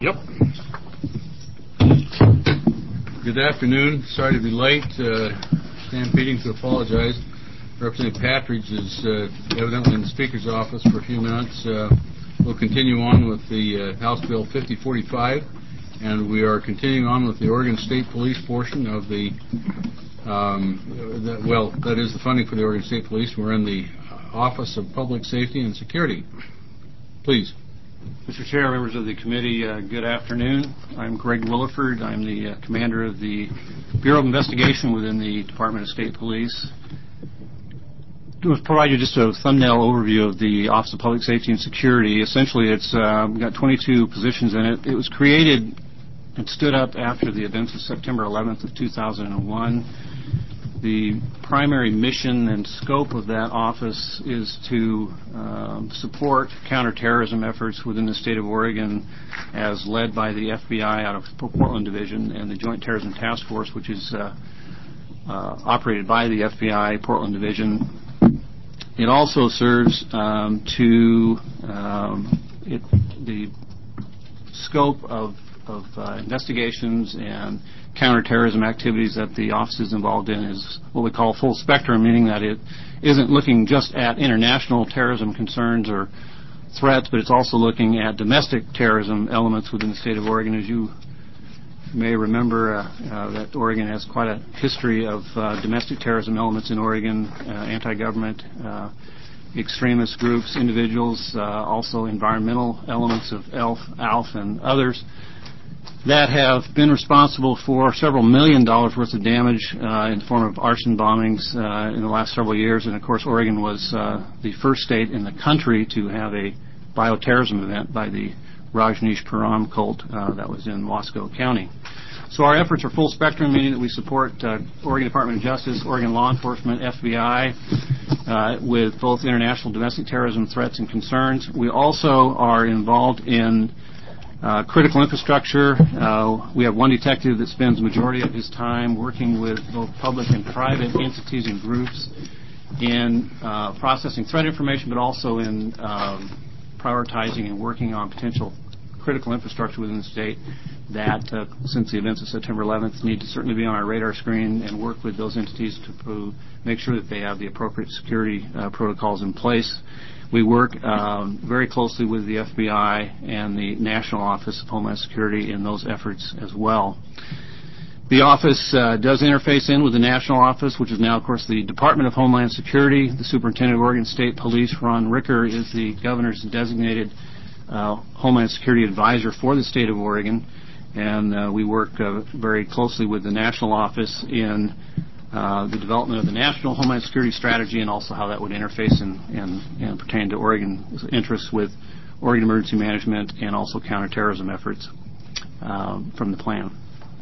Yep. Good afternoon. Sorry to be late. Stampeding to apologize. Representative Patridge is evidently in the Speaker's office for a few minutes. We'll continue on with the House Bill 5045, and we are continuing on with the Oregon State Police portion of the that is the funding for the Oregon State Police. We're in the Office of Public Safety and Security. Please. Mr. Chair, members of the committee, good afternoon. I'm Greg Williford. I'm the commander of the Bureau of Investigation within the Department of State Police. To provide you just a thumbnail overview of the Office of Public Safety and Security. Essentially, it's got 22 positions in it. It was created and stood up after the events of September 11th of 2001. The primary mission and scope of that office is to support counterterrorism efforts within the state of Oregon as led by the FBI out of Portland Division and the Joint Terrorism Task Force, which is operated by the FBI Portland Division. It also serves the scope of investigations and counterterrorism activities that the office is involved in is what we call full spectrum, meaning that it isn't looking just at international terrorism concerns or threats, but it's also looking at domestic terrorism elements within the state of Oregon. As you may remember, that Oregon has quite a history of domestic terrorism elements in Oregon, anti-government, extremist groups, individuals, also environmental elements of ALF, and others that have been responsible for several $1 million worth of damage in the form of arson bombings in the last several years. And, of course, Oregon was the first state in the country to have a bioterrorism event by the Rajneeshpuram cult that was in Wasco County. So our efforts are full spectrum, meaning that we support Oregon Department of Justice, Oregon law enforcement, FBI, with both international and domestic terrorism threats and concerns. We also are involved in critical infrastructure. We have one detective that spends the majority of his time working with both public and private entities and groups in processing threat information, but also in prioritizing and working on potential critical infrastructure within the state that, since the events of September 11th, need to certainly be on our radar screen and work with those entities to make sure that they have the appropriate security protocols in place. We work very closely with the FBI and the National Office of Homeland Security in those efforts as well. The office does interface in with the National Office, which is now, of course, the Department of Homeland Security. The Superintendent of Oregon State Police, Ron Ricker, is the governor's designated Homeland Security advisor for the state of Oregon. And we work very closely with the National Office in the development of the National Homeland Security Strategy and also how that would interface and pertain to Oregon's interests with Oregon Emergency Management and also counterterrorism efforts from the plan.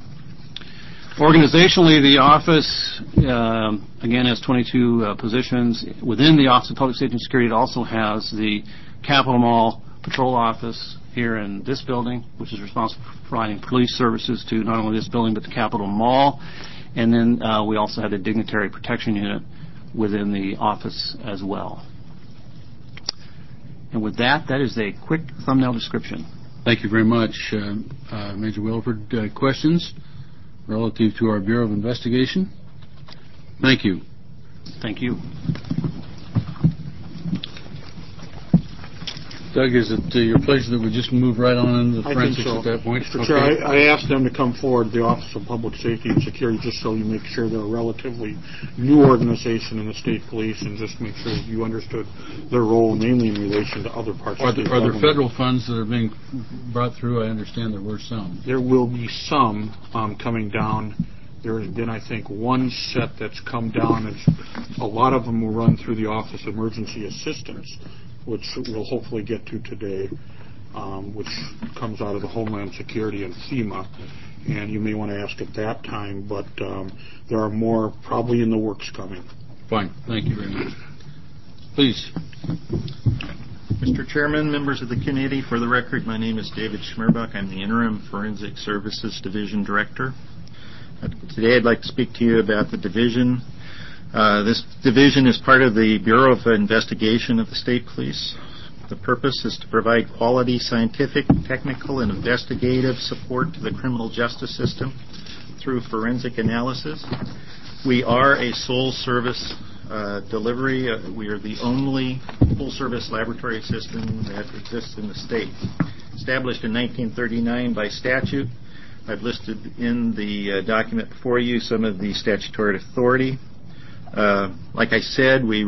Organizationally, the office, again, has 22 positions. Within the Office of Public Safety and Security, it also has the Capitol Mall Patrol Office here in this building, which is responsible for providing police services to not only this building but the Capitol Mall. And then we also have the Dignitary Protection Unit within the office as well. And with that, that is a quick thumbnail description. Thank you very much, Major Williford. Questions relative to our Bureau of Investigation? Thank you. Thank you. Doug, is it your pleasure that we just move right on into the forensics at that point? Mr. Chair, I asked them to come forward, the Office of Public Safety and Security, just so you make sure they're a relatively new organization in the state police and just make sure you understood their role, mainly in relation to other parts of the state government. Are there federal funds that are being brought through? I understand there were some. There will be some coming down. There has been, I think, one set that's come down. A lot of them will run through the Office of Emergency Assistance, which we'll hopefully get to today, which comes out of the Homeland Security and FEMA. And you may want to ask at that time, but there are more probably in the works coming. Fine. Thank you very much. Please. Mr. Chairman, members of the committee, for the record, my name is David Schmerbach. I'm the Interim Forensic Services Division Director. Today I'd like to speak to you about the division. This division is part of the Bureau of Investigation of the State Police. The purpose is to provide quality scientific, technical, and investigative support to the criminal justice system through forensic analysis. We are a sole service delivery. We are the only full-service laboratory system that exists in the state. Established in 1939 by statute, I've listed in the document before you some of the statutory authority. Like I said, we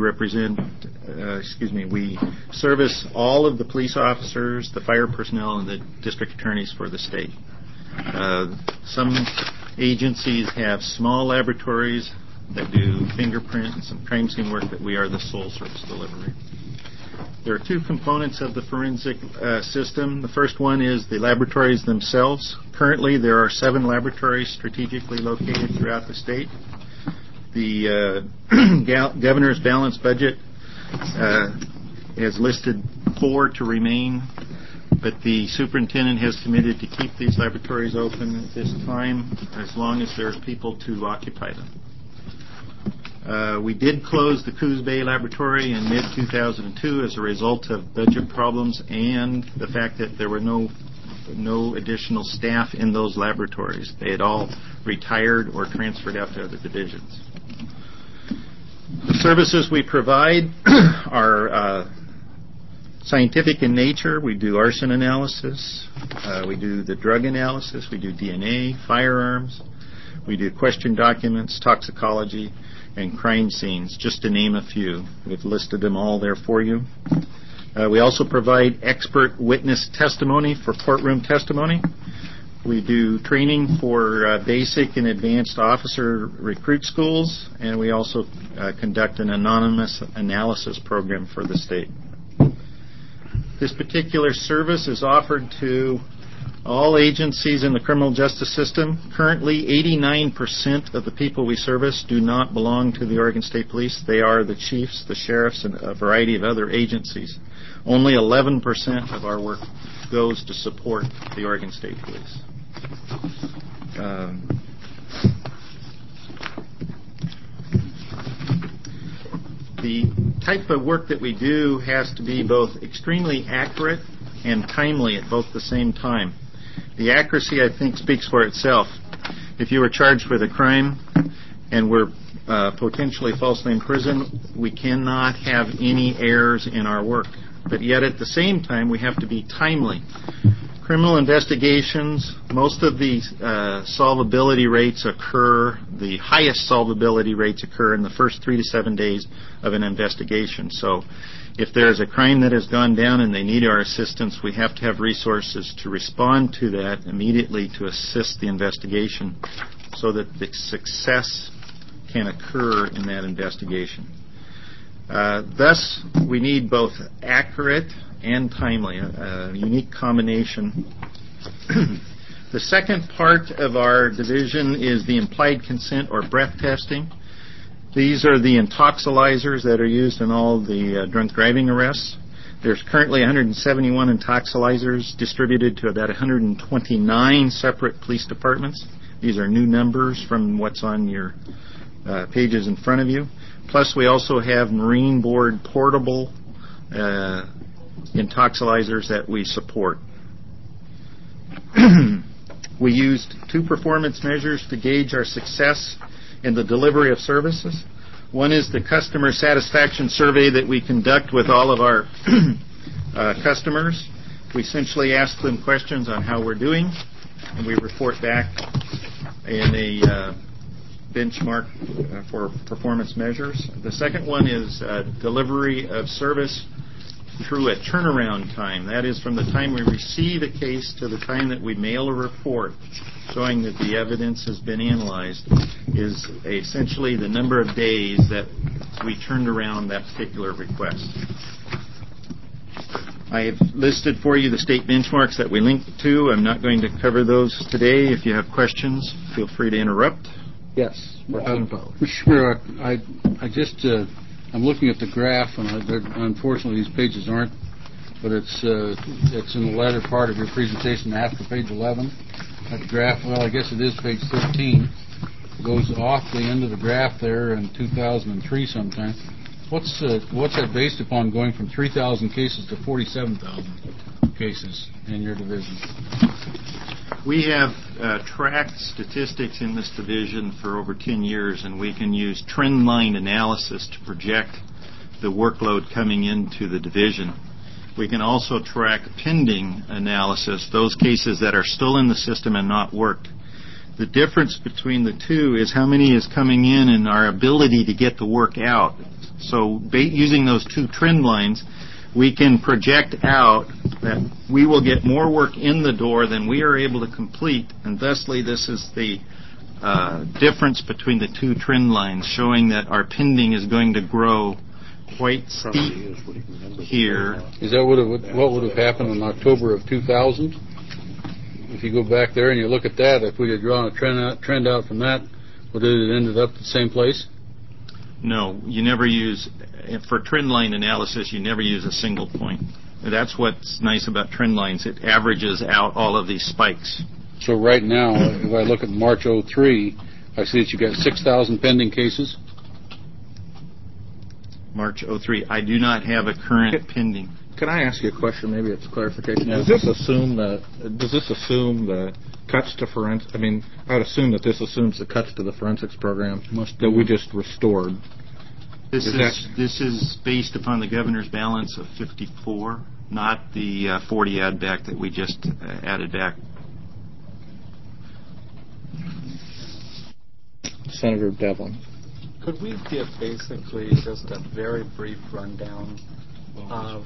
service all of the police officers, the fire personnel, and the district attorneys for the state. Some agencies have small laboratories that do fingerprints and crime scene work that we are the sole service delivery. There are two components of the forensic system. The first one is the laboratories themselves. Currently, there are 7 laboratories strategically located throughout the state. The governor's balanced budget has listed 4 to remain, but the superintendent has committed to keep these laboratories open at this time as long as there's people to occupy them. We did close the Coos Bay Laboratory in mid-2002 as a result of budget problems and the fact that there were no additional staff in those laboratories. They had all retired or transferred out to other divisions. The services we provide are scientific in nature. We do arson analysis. We do the drug analysis. We do DNA, firearms. We do question documents, toxicology, and crime scenes, just to name a few. We've listed them all there for you. We also provide expert witness testimony for courtroom testimony. We do training for basic and advanced officer recruit schools, and we also conduct an anonymous analysis program for the state. This particular service is offered to all agencies in the criminal justice system. Currently, 89% of the people we service do not belong to the Oregon State Police. They are the chiefs, the sheriffs, and a variety of other agencies. Only 11% of our work goes to support the Oregon State Police. The type of work that we do has to be both extremely accurate and timely at both the same time. The accuracy, I think, speaks for itself. If you were charged with a crime and were potentially falsely imprisoned, we cannot have any errors in our work. But yet at the same time, we have to be timely. Criminal investigations, most of the solvability rates occur, the highest solvability rates occur in the first 3 to 7 days of an investigation. So if there is a crime that has gone down and they need our assistance, we have to have resources to respond to that immediately to assist the investigation so that the success can occur in that investigation. Thus, we need both accurate and timely, a unique combination. The second part of our division is the implied consent or breath testing. These are the intoxilizers that are used in all the drunk driving arrests. There's currently 171 intoxilizers distributed to about 129 separate police departments. These are new numbers from what's on your pages in front of you. Plus, we also have Marine Board portable intoxilizers that we support. We used 2 performance measures to gauge our success in the delivery of services. One is the customer satisfaction survey that we conduct with all of our customers. We essentially ask them questions on how we're doing, and we report back in a benchmark for performance measures. The second one is delivery of service through a turnaround time. That is from the time we receive a case to the time that we mail a report showing that the evidence has been analyzed is essentially the number of days that we turned around that particular request. I have listed for you the state benchmarks that we link to. I'm not going to cover those today. If you have questions, feel free to interrupt. Yes. Mr. Schmier, I'm looking at the graph, and unfortunately these pages aren't, but it's in the latter part of your presentation after page 11. That graph, well, I guess it is page 13. It goes off the end of the graph there in 2003 sometime. What's that based upon, going from 3,000 cases to 47,000 cases in your division? We have tracked statistics in this division for over 10 years, and we can use trend line analysis to project the workload coming into the division. We can also track pending analysis, those cases that are still in the system and not worked. The difference between the two is how many is coming in and our ability to get the work out. So using those two trend lines, we can project out that we will get more work in the door than we are able to complete, and thusly this is the difference between the two trend lines, showing that our pending is going to grow quite steep here. Is that what would have happened in October of 2000? If you go back there and you look at that, if we had drawn a trend out from that, would it have ended up the same place? No, you never use, for trend line analysis, you never use a single point. That's what's nice about trend lines. It averages out all of these spikes. So right now, if I look at March 03, I see that you got 6,000 pending cases. March 03. I do not have a current pending. Can I ask you a question? Maybe it's clarification. Yeah. Does this assume the cuts to forensics? I mean, I would assume that this assumes the cuts to the forensics program that we just restored. This is based upon the governor's balance of 54, not the 40 add back that we just added back. Senator Devlin. Could we give basically just a very brief rundown of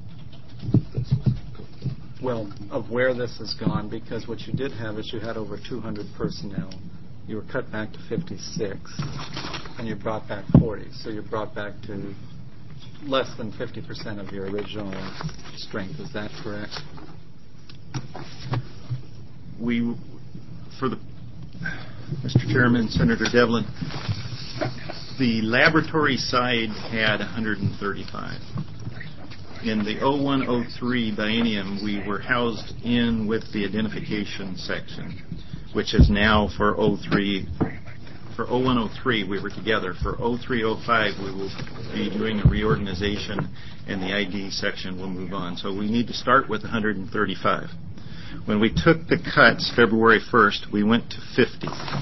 where this has gone? Because what you did have is you had over 200 personnel. You were cut back to 56, and you brought back 40. So you brought back to less than 50% of your original strength. Is that correct? Mr. Chairman, Senator Devlin, the laboratory side had 135. In the 01-03 biennium, we were housed in with the identification section, which is now for 03. For 01-03, we were together. For 03-05, we will be doing a reorganization, and the ID section will move on. So we need to start with 135. When we took the cuts February 1st, we went to 50.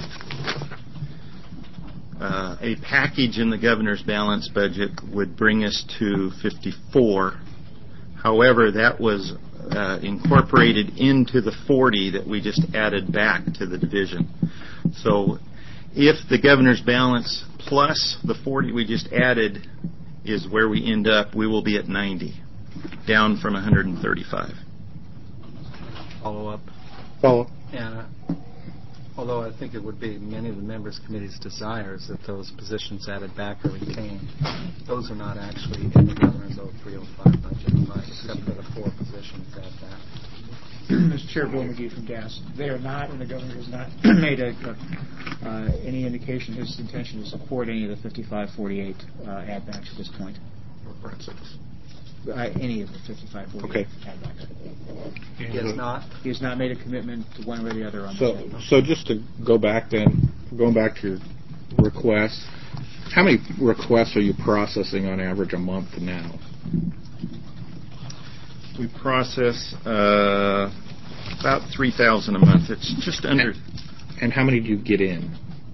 A package in the governor's balance budget would bring us to 54. However, that was incorporated into the 40 that we just added back to the division. So if the governor's balance plus the 40 we just added is where we end up, we will be at 90, down from 135. Follow up. And although I think it would be many of the members' committee's desires that those positions added back are retained, those are not actually in the governor's 03-05 budget, right, except for the 4 positions added back. Mr. Chair, Bill McGee from GAS. They are not, and the governor has not made any indication of his intention to support any of the 55-48 add-backs at this point. Or forensics. Any of the 55-48 Okay. add-backs. He has not? He has not made a commitment to one way or the other on that. So just to go back then, going back to your requests, how many requests are you processing on average a month now? We process about 3,000 a month. It's just under. And how many do you get in?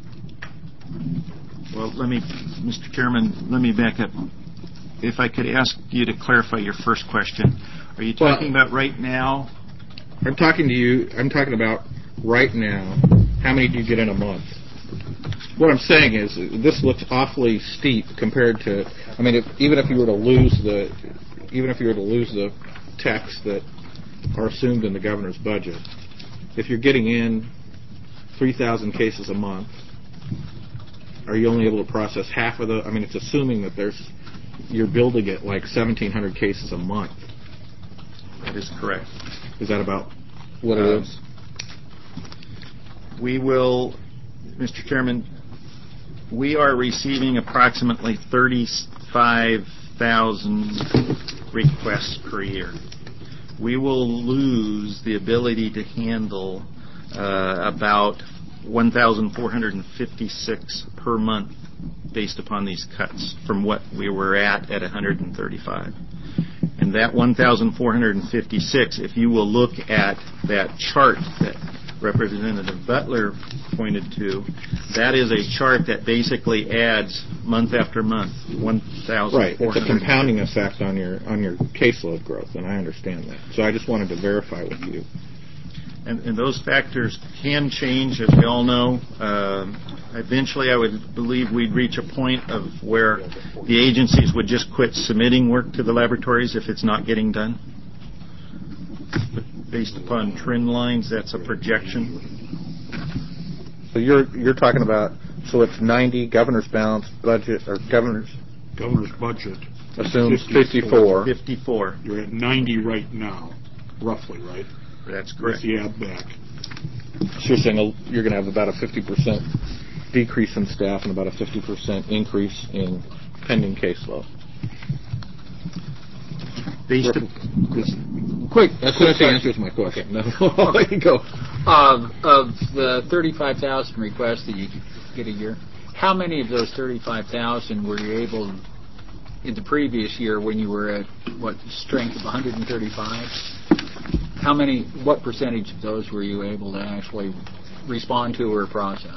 Well, Mr. Chairman, let me back up. If I could ask you to clarify your first question. Are you talking about right now? I'm talking about right now. How many do you get in a month? What I'm saying is, this looks awfully steep compared to. I mean, even if you were to lose the techs that are assumed in the governor's budget, if you're getting in 3,000 cases a month, are you only able to process half of the? I mean, it's assuming that you're building it like 1,700 cases a month. That is correct. Is that about what it is? We will, Mr. Chairman, we are receiving approximately 35,000 requests per year. We will lose the ability to handle about 1,456 per month based upon these cuts from what we were at 135. And that 1,456, if you will look at that chart that Representative Butler pointed to, that is a chart that basically adds month after month 1,400. Right. It's a compounding effect on your caseload growth, and I understand that. So I just wanted to verify with you. And those factors can change, as we all know. Eventually, I would believe we'd reach a point of where the agencies would just quit submitting work to the laboratories if it's not getting done. But based upon trend lines, that's a projection. So you're talking about, so it's 90 governor's balance budget, or governor's budget assumes 54. 54. You're at 90 right now, roughly, right? That's correct. With the add back. So you're saying you're going to have about a 50% decrease in staff and about a 50% increase in pending caseload. Quick. That's what answers my question. Okay. No, I'll let you go. Of the 35,000 requests that you get a year, how many of those 35,000 were you able, in the previous year when you were at, strength of 135? What percentage of those were you able to actually respond to or process?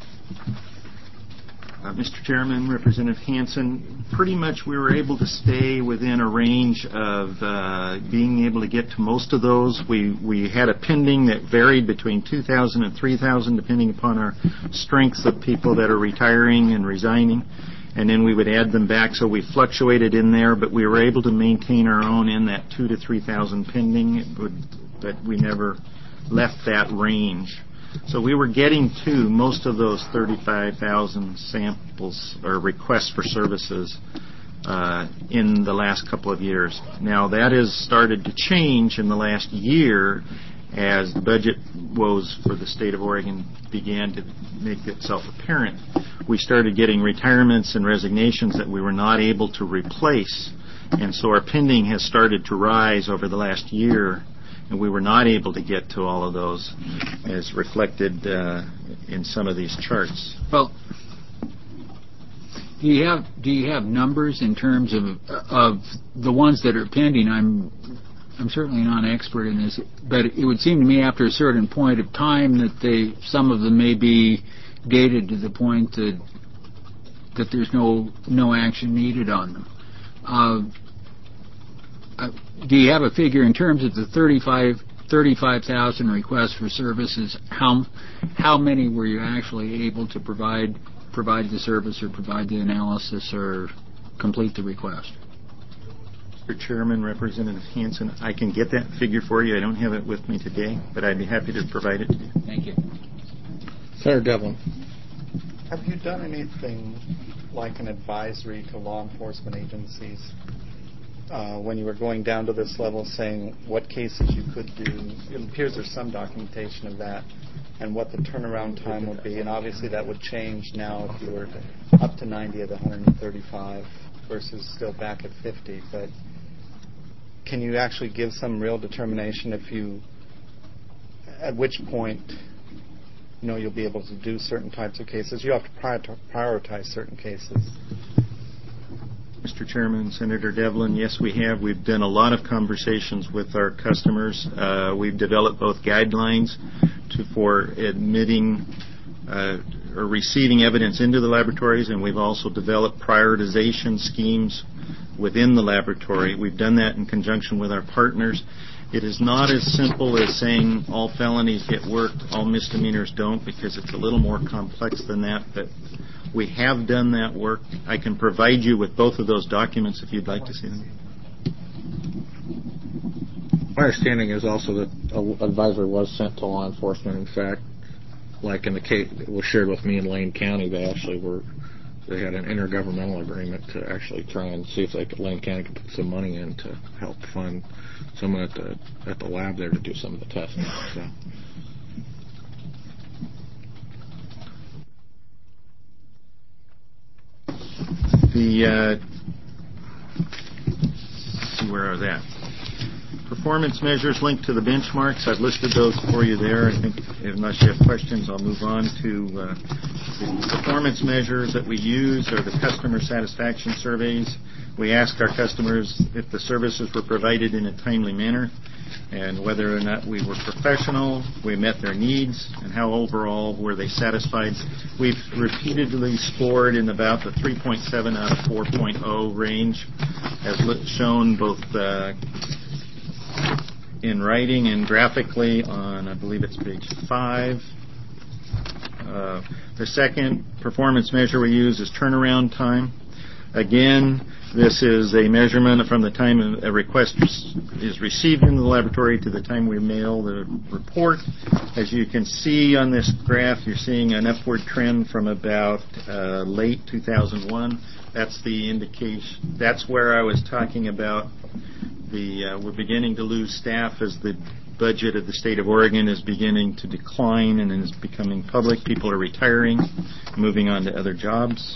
Mr. Chairman, Representative Hansen, pretty much we were able to stay within a range of being able to get to most of those. We had a pending that varied between 2,000 and 3,000 depending upon our strengths of people that are retiring and resigning. And then we would add them back, so we fluctuated in there, but we were able to maintain our own in that 2,000 to 3,000 pending, but we never left that range. So we were getting to most of those 35,000 samples or requests for services in the last couple of years. Now that has started to change in the last year as the budget woes for the state of Oregon began to make itself apparent. We started getting retirements and resignations that we were not able to replace, and so our pending has started to rise over the last year, and we were not able to get to all of those as reflected in some of these charts. Well, do you have numbers in terms of the ones that are pending? I'm certainly not an expert in this, but it would seem to me after a certain point of time that some of them may be dated to the point that there's no action needed on them. Do you have a figure in terms of the 35,000 requests for services? How many were you actually able to provide the service or provide the analysis or complete the request? Mr. Chairman, Representative Hansen, I can get that figure for you. I don't have it with me today, but I'd be happy to provide it to you. Thank you. Senator Devlin. Have you done anything like an advisory to law enforcement agencies when you were going down to this level saying what cases you could do? It appears there's some documentation of that and what the turnaround time would be. And obviously that would change now if you were up to 90 of the 135 versus still back at 50. But can you actually give some real determination at which point you'll be able to do certain types of cases? You have to prioritize certain cases. Mr. Chairman, Senator Devlin, yes, we have. We've done a lot of conversations with our customers. We've developed both guidelines for admitting or receiving evidence into the laboratories, and we've also developed prioritization schemes within the laboratory. We've done that in conjunction with our partners. It is not as simple as saying all felonies get worked, all misdemeanors don't, because it's a little more complex than that, but we have done that work. I can provide you with both of those documents if you'd like to see them. My understanding is also that an advisory was sent to law enforcement. In fact, like in the case that was shared with me in Lane County, they had an intergovernmental agreement to actually try and see if Lane County could put some money in to help fund someone at the lab there to do some of the testing. So. Let's see where I was at. For performance measures linked to the benchmarks. I've listed those for you there. I think unless you have questions, I'll move on to the performance measures that we use are the customer satisfaction surveys. We ask our customers if the services were provided in a timely manner and whether or not we were professional, we met their needs, and how overall were they satisfied. We've repeatedly scored in about the 3.7 out of 4.0 range, as shown both in writing and graphically on, I believe it's page 5. The second performance measure we use is turnaround time. Again, this is a measurement from the time a request is received in the laboratory to the time we mail the report. As you can see on this graph, you're seeing an upward trend from about late 2001. That's the indication. That's where I was talking about we're beginning to lose staff as the budget of the state of Oregon is beginning to decline and is becoming public. People are retiring, moving on to other jobs.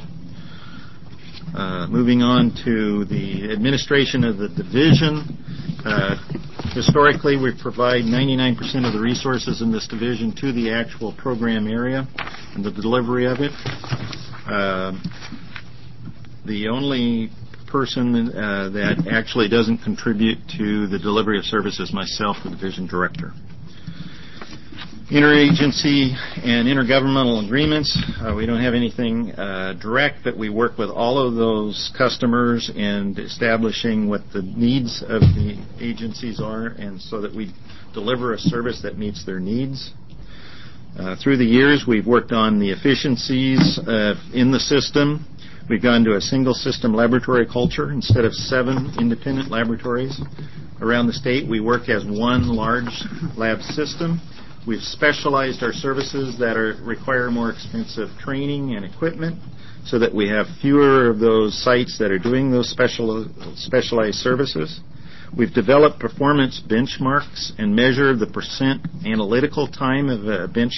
Moving on to the administration of the division. Historically, we provide 99% of the resources in this division to the actual program area and the delivery of it. The only person that actually doesn't contribute to the delivery of service is myself, the division director. Interagency and intergovernmental agreements. We don't have anything direct, but we work with all of those customers in establishing what the needs of the agencies are, and so that we deliver a service that meets their needs. Through the years, we've worked on the efficiencies in the system. We've gone to a single system laboratory culture instead of 7 independent laboratories around the state. We work as one large lab system. We've specialized our services that require more expensive training and equipment so that we have fewer of those sites that are doing those specialized services. We've developed performance benchmarks and measure the percent analytical time of a bench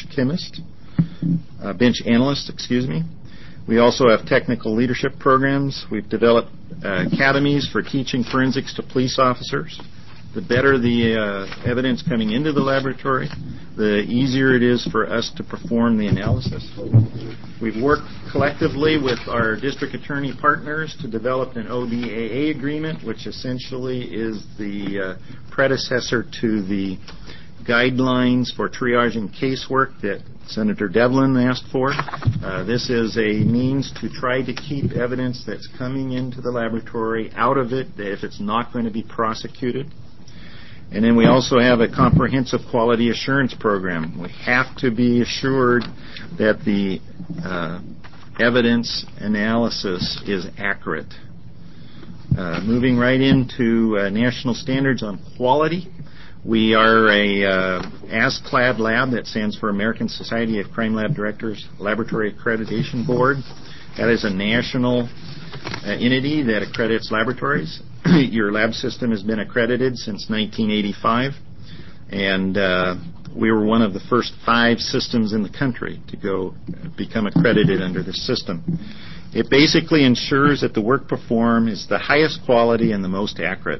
analyst. We also have technical leadership programs. We've developed academies for teaching forensics to police officers. The better the evidence coming into the laboratory, the easier it is for us to perform the analysis. We've worked collectively with our district attorney partners to develop an ODAA agreement, which essentially is the predecessor to the guidelines for triaging casework that Senator Devlin asked for. This is a means to try to keep evidence that's coming into the laboratory out of it if it's not going to be prosecuted. And then we also have a comprehensive quality assurance program. We have to be assured that the evidence analysis is accurate. Moving right into national standards on quality. We are a ASCLD lab, that stands for American Society of Crime Lab Directors Laboratory Accreditation Board. That is a national entity that accredits laboratories. Your lab system has been accredited since 1985, and we were one of the first 5 systems in the country to go become accredited under this system. It basically ensures that the work performed is the highest quality and the most accurate.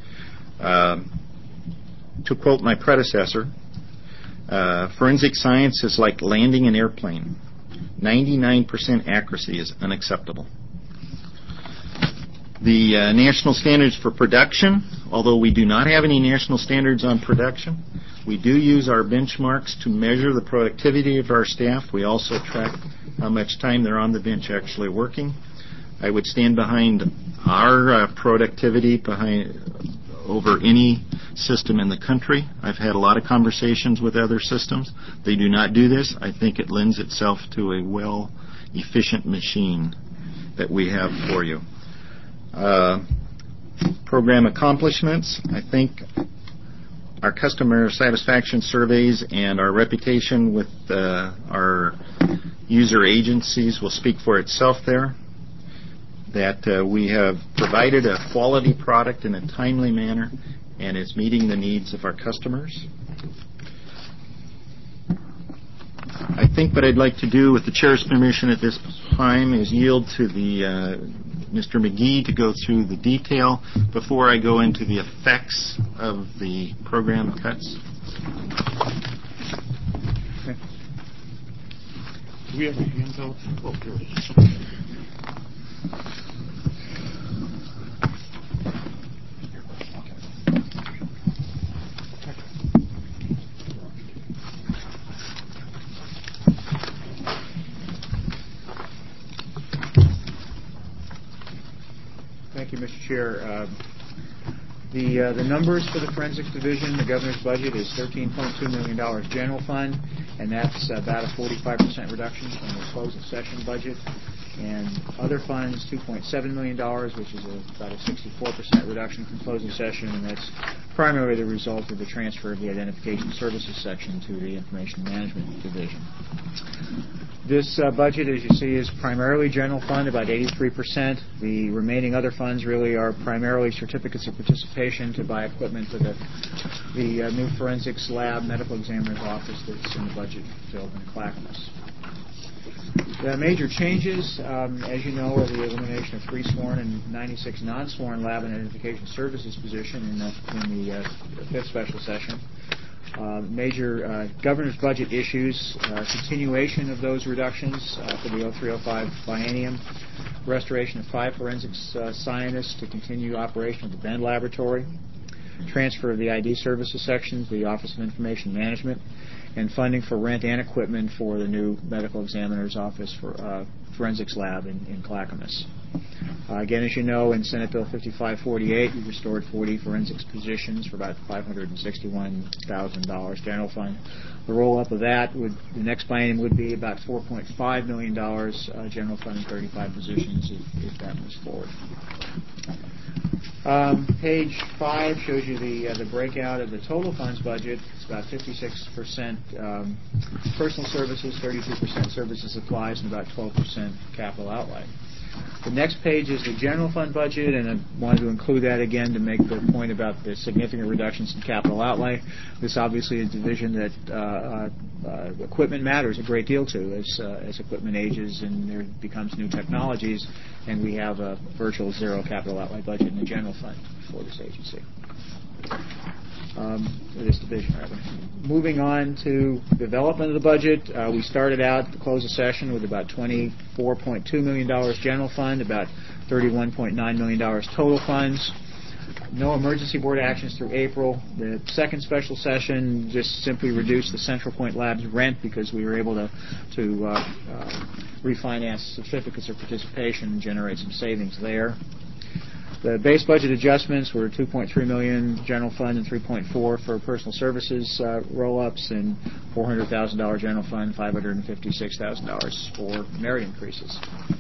To quote my predecessor, forensic science is like landing an airplane. 99% accuracy is unacceptable. The national standards for production, although we do not have any national standards on production, we do use our benchmarks to measure the productivity of our staff. We also track how much time they're on the bench actually working. I would stand behind our productivity over any system in the country. I've had a lot of conversations with other systems. They do not do this. I think it lends itself to a efficient machine that we have for you. Program accomplishments. I think our customer satisfaction surveys and our reputation with our user agencies will speak for itself there. That we have provided a quality product in a timely manner and it's meeting the needs of our customers. I think what I'd like to do with the Chair's permission at this time is yield to the Mr. McGee to go through the detail before I go into the effects of the program cuts. Do we have a handout? Oh, here it is. Thank you, Mr. Chair. The numbers for the Forensics Division, the governor's budget is $13.2 million general fund, and that's about a 45% reduction from the close of session budget. And other funds, $2.7 million, which is about a 64% reduction from closing session, and that's primarily the result of the transfer of the Identification Services section to the Information Management Division. This budget, as you see, is primarily general fund, about 83%. The remaining other funds really are primarily certificates of participation to buy equipment for the new forensics lab, medical examiner's office that's in the budget filled in Clackamas. The major changes, as you know, are the elimination of 3 sworn and 96 non-sworn lab and identification services position in the 5th special session. Major governor's budget issues, continuation of those reductions for the 0305 biennium, restoration of 5 forensics scientists to continue operation of the Bend Laboratory, transfer of the ID services section to the Office of Information Management, and funding for rent and equipment for the new medical examiner's office for forensics lab in Clackamas. Again, as you know, in Senate Bill 5548, we restored 40 forensics positions for about $561,000 general fund. The roll-up of that, the next biennium would be about $4.5 million general fund and 35 positions if that moves forward. Page 5 shows you the breakout of the total funds budget. It's about 56% personal services, 32% services supplies, and about 12% capital outlay. The next page is the general fund budget, and I wanted to include that again to make the point about the significant reductions in capital outlay. This obviously is a division that equipment matters a great deal to as equipment ages and there becomes new technologies, and we have a virtual zero capital outlay budget in the general fund for this agency. This division, rather. Moving on to development of the budget, we started out at the close of session with about $24.2 million general fund, about $31.9 million total funds. No emergency board actions through April. The second special session just simply reduced the Central Point Labs rent because we were able to refinance certificates of participation and generate some savings there. The base budget adjustments were $2.3 million general fund and $3.4 for personal services roll-ups and $400,000 general fund, $556,000 for merit increases.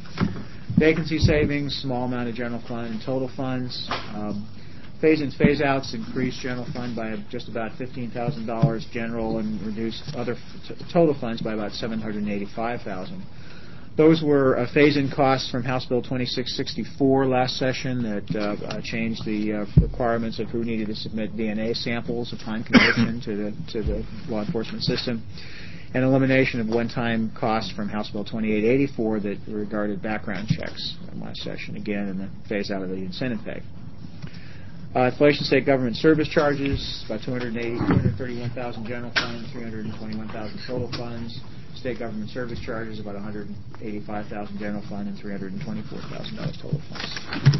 Vacancy savings, small amount of general fund and total funds. Phase-ins, phase-outs increased general fund by just about $15,000 general and reduced other total funds by about $785,000. Those were phase-in costs from House Bill 2664 last session that changed the requirements of who needed to submit DNA samples upon conviction to the law enforcement system, and elimination of one-time costs from House Bill 2884 that regarded background checks in last session, again, and the phase-out of the incentive pay. Inflation state government service charges, about $231,000 general fund, $321,000 total funds. State government service charges, about $185,000 general fund and $324,000 total funds.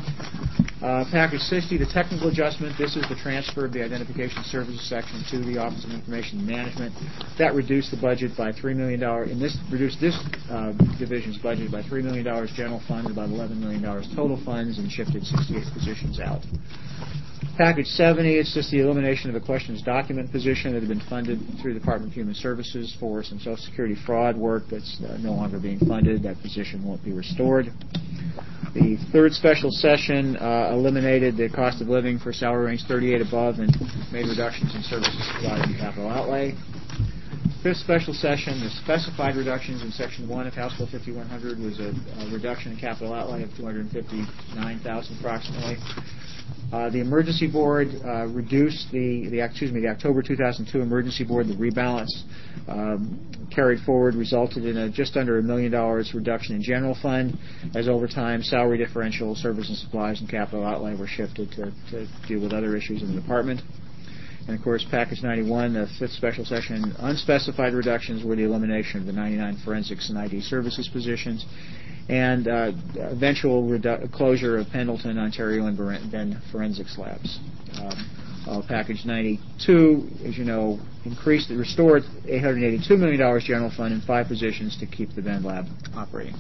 Package 60, the technical adjustment. This is the transfer of the identification services section to the Office of Information Management. That reduced the budget by $3 million. Reduced this division's budget by $3 million general fund, about $11 million total funds, and shifted 68 positions out. Package 70, it's just the elimination of the questions document position that had been funded through the Department of Human Services for some Social Security fraud work that's no longer being funded. That position won't be restored. The third special session eliminated the cost of living for salary range 38 above and made reductions in services supplied and capital outlay. Fifth special session, the specified reductions in Section 1 of House Bill 5100 was a reduction in capital outlay of $259,000 approximately. The emergency board reduced the October 2002 emergency board, the rebalance carried forward resulted in a just under $1 million reduction in general fund, as over time salary differential, service and supplies, and capital outlay were shifted to deal with other issues in the department. And, of course, Package 91, the fifth special session, unspecified reductions were the elimination of the 99 forensics and ID services positions and eventual closure of Pendleton, Ontario, and Bend forensics labs. Package 92, as you know, restored $882 million general fund and 5 positions to keep the Bend lab operating.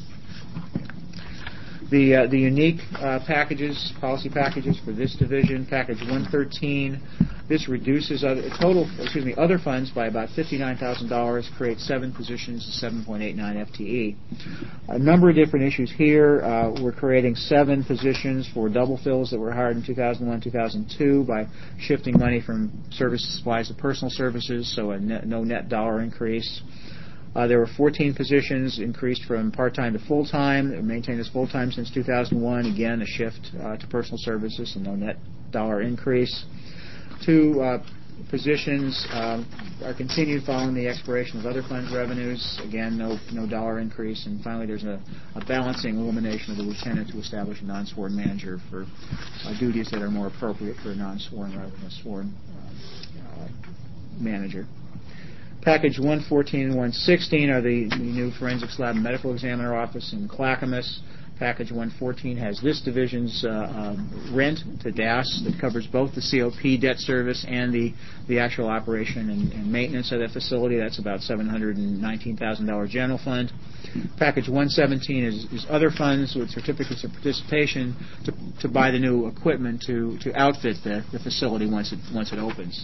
The unique policy packages for this division, Package 113, this reduces other funds by about $59,000, creates 7 positions to 7.89 FTE. A number of different issues here. We're creating 7 positions for double fills that were hired in 2001-2002 by shifting money from service supplies to personal services, so no net dollar increase. There were 14 positions increased from part-time to full-time, maintained as full-time since 2001. Again, a shift to personal services and no net dollar increase. 2 positions are continued following the expiration of other funds revenues. Again, no dollar increase. And finally, there's a balancing elimination of the lieutenant to establish a non-sworn manager for duties that are more appropriate for a non-sworn rather than a sworn manager. Package 114 and 116 are the new forensics lab and medical examiner office in Clackamas. Package 114 has this division's rent to DAS that covers both the COP debt service and the actual operation and maintenance of that facility. That's about $719,000 general fund. Package 117 is other funds with certificates of participation to buy the new equipment to outfit the facility once it opens.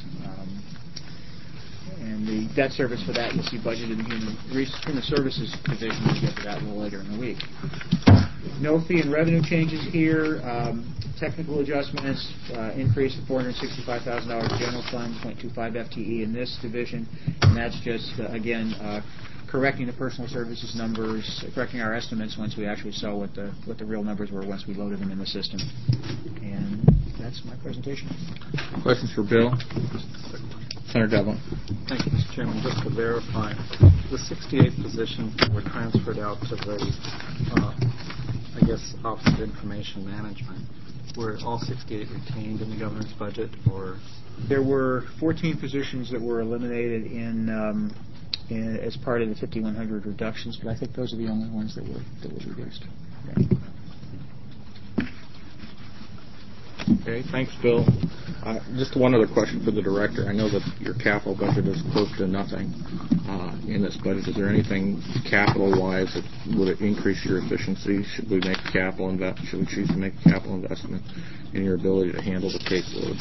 And the debt service for that you'll see budgeted in the Human Services division. We'll get to that a little later in the week. No fee and revenue changes here. Technical adjustments, increase of $465,000 general fund, 0.25 FTE in this division. And that's just, again, correcting the personal services numbers, correcting our estimates once we actually saw what the real numbers were once we loaded them in the system. And that's my presentation. Questions for Bill? Senator Devlin. Thank you, Mr. Chairman. Just to verify, the 68 positions that were transferred out to the, Office of Information Management, were all 68 retained in the governor's budget, or? There were 14 positions that were eliminated as part of the 5,100 reductions, but I think those are the only ones that were reduced. Right. Okay, thanks, Bill. Just one other question for the director. I know that your capital budget is close to nothing in this budget. Is there anything capital-wise that would increase your efficiency? Should we make Should we choose to make a capital investment in your ability to handle the caseload?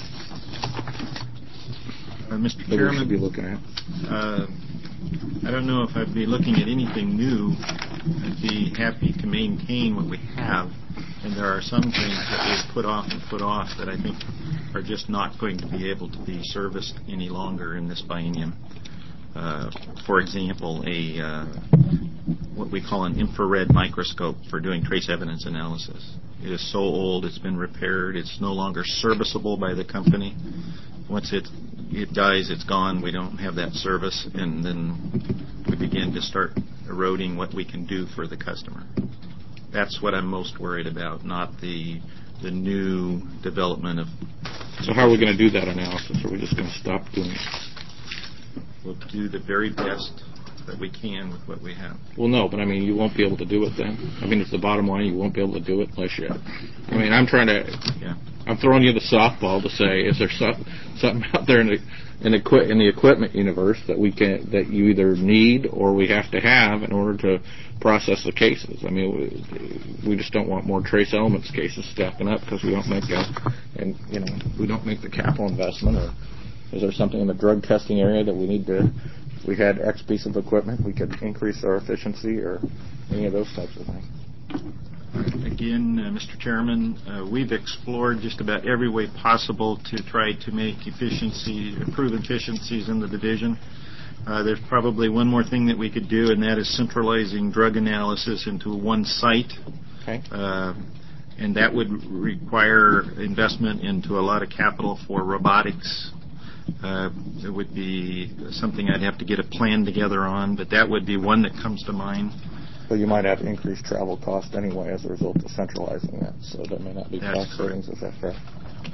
Mr. That Chairman, we should be looking at. I don't know if I'd be looking at anything new. I'd be happy to maintain what we have. And there are some things that we've put off that I think are just not going to be able to be serviced any longer in this biennium. For example, what we call an infrared microscope for doing trace evidence analysis. It is so old, it's been repaired, it's no longer serviceable by the company. Once it dies, it's gone, we don't have that service, and then we begin to start eroding what we can do for the customer. That's what I'm most worried about, not the new development of... So how are we going to do that analysis? Are we just going to stop doing it? We'll do the very best that we can with what we have. Well, no, but I mean, you won't be able to do it then. I mean, it's the bottom line. You won't be able to do it unless you... I mean, I'm throwing you the softball to say, is there something out there in the equipment universe that you either need or we have to have in order to process the cases? I mean, we just don't want more trace elements cases stacking up because we don't make we don't make the capital investment. Or is there something in the drug testing area that we need to? If we had X piece of equipment, we could increase our efficiency or any of those types of things. Again, Mr. Chairman, we've explored just about every way possible to try to make improve efficiencies in the division. There's probably one more thing that we could do, and that is centralizing drug analysis into one site. Okay. And that would require investment into a lot of capital for robotics. It would be something I'd have to get a plan together on, but that would be one that comes to mind. But you might have increased travel cost anyway as a result of centralizing that, so that may not be cost savings. Is that fair?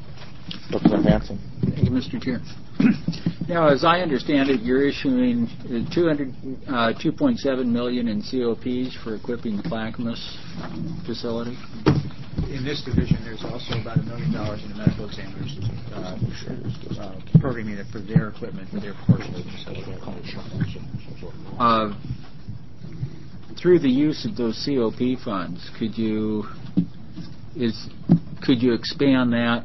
Representative Hanson. Thank you, Mr. Chair. Now, as I understand it, you're issuing $2.7 million in COPs for equipping the Clackamas facility. In this division, there's also about $1 million in the medical examiners program unit for their equipment, for their portion of the facility. Through the use of those COP funds, could you expand that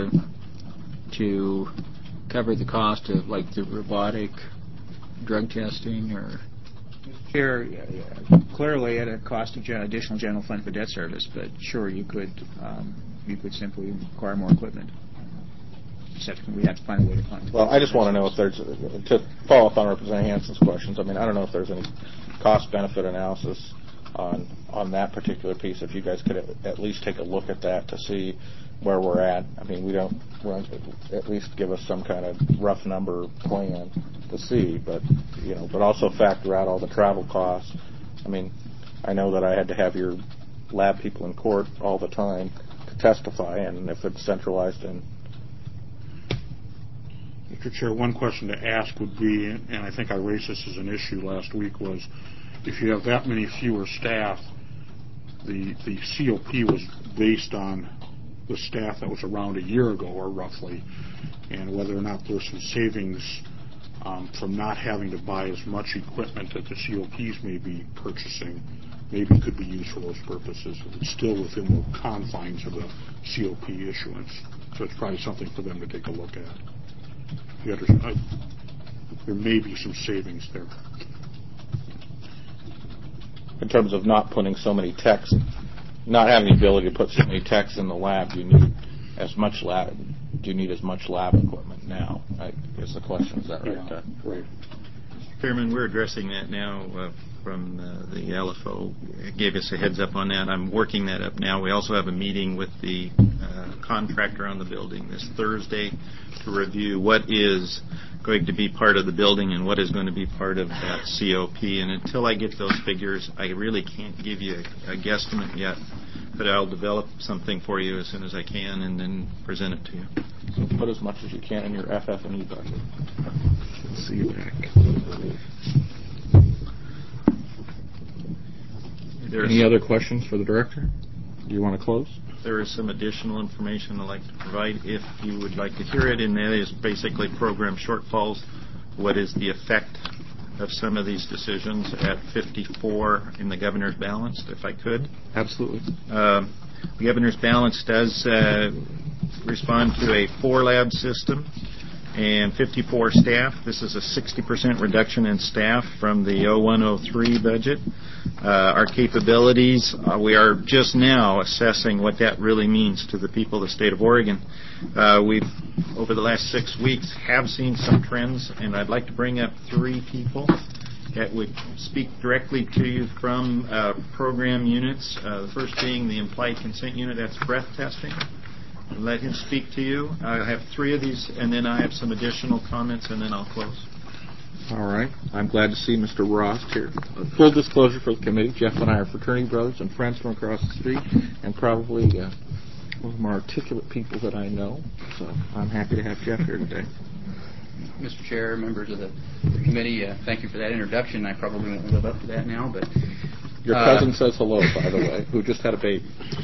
to cover the cost of like the robotic drug testing or? Chair, clearly at a cost of additional general fund for debt service, but sure, you could simply acquire more equipment. We have to find a way to fund it. Well, I just want to know if there's, to follow up on Representative Hanson's questions, I mean, I don't know if there's any cost-benefit analysis on that particular piece, if you guys could at least take a look at that to see where we're at. I mean, at least give us some kind of rough number plan to see, but also factor out all the travel costs. I mean, I know that I had to have your lab people in court all the time to testify, and if it's centralized in. Mr. Chair, one question to ask would be, and I think I raised this as an issue last week, was if you have that many fewer staff, the COP was based on the staff that was around a year ago, or roughly, and whether or not there's some savings from not having to buy as much equipment that the COPs may be purchasing, maybe could be used for those purposes. It's still within the confines of the COP issuance, so it's probably something for them to take a look at. There may be some savings there. In terms of not putting so many techs, not having the ability to put so many techs in the lab, do you need as much lab equipment now? I guess the question is that right? Yeah, right. Chairman, we're addressing that now from the LFO. It gave us a heads up on that. I'm working that up now. We also have a meeting with the contractor on the building this Thursday to review what is going to be part of the building and what is going to be part of that COP. And until I get those figures, I really can't give you a guesstimate yet, but I'll develop something for you as soon as I can and then present it to you. So put as much as you can in your FF&E budget. Let's see you back. Any other questions for the director? Do you want to close? There is some additional information I'd like to provide if you would like to hear it, and that is basically program shortfalls. What is the effect of some of these decisions at 54 in the governor's balance, if I could? Absolutely. The governor's balance does respond to a 4-lab system and 54 staff. This is a 60% reduction in staff from the 0103 budget. Our capabilities, we are just now assessing what that really means to the people of the state of Oregon. We've, over the last 6 weeks, have seen some trends, and I'd like to bring up 3 people that would speak directly to you from program units. The first being the implied consent unit, that's breath testing. I'll let him speak to you. I have 3 of these, and then I have some additional comments, and then I'll close. All right. I'm glad to see Mr. Ross here. Full disclosure for the committee, Jeff and I are fraternity brothers and friends from across the street, and probably one of the more articulate people that I know. So I'm happy to have Jeff here today. Mr. Chair, members of the committee, thank you for that introduction. I probably won't live up to that now, but your cousin says hello, by the way, who just had a baby.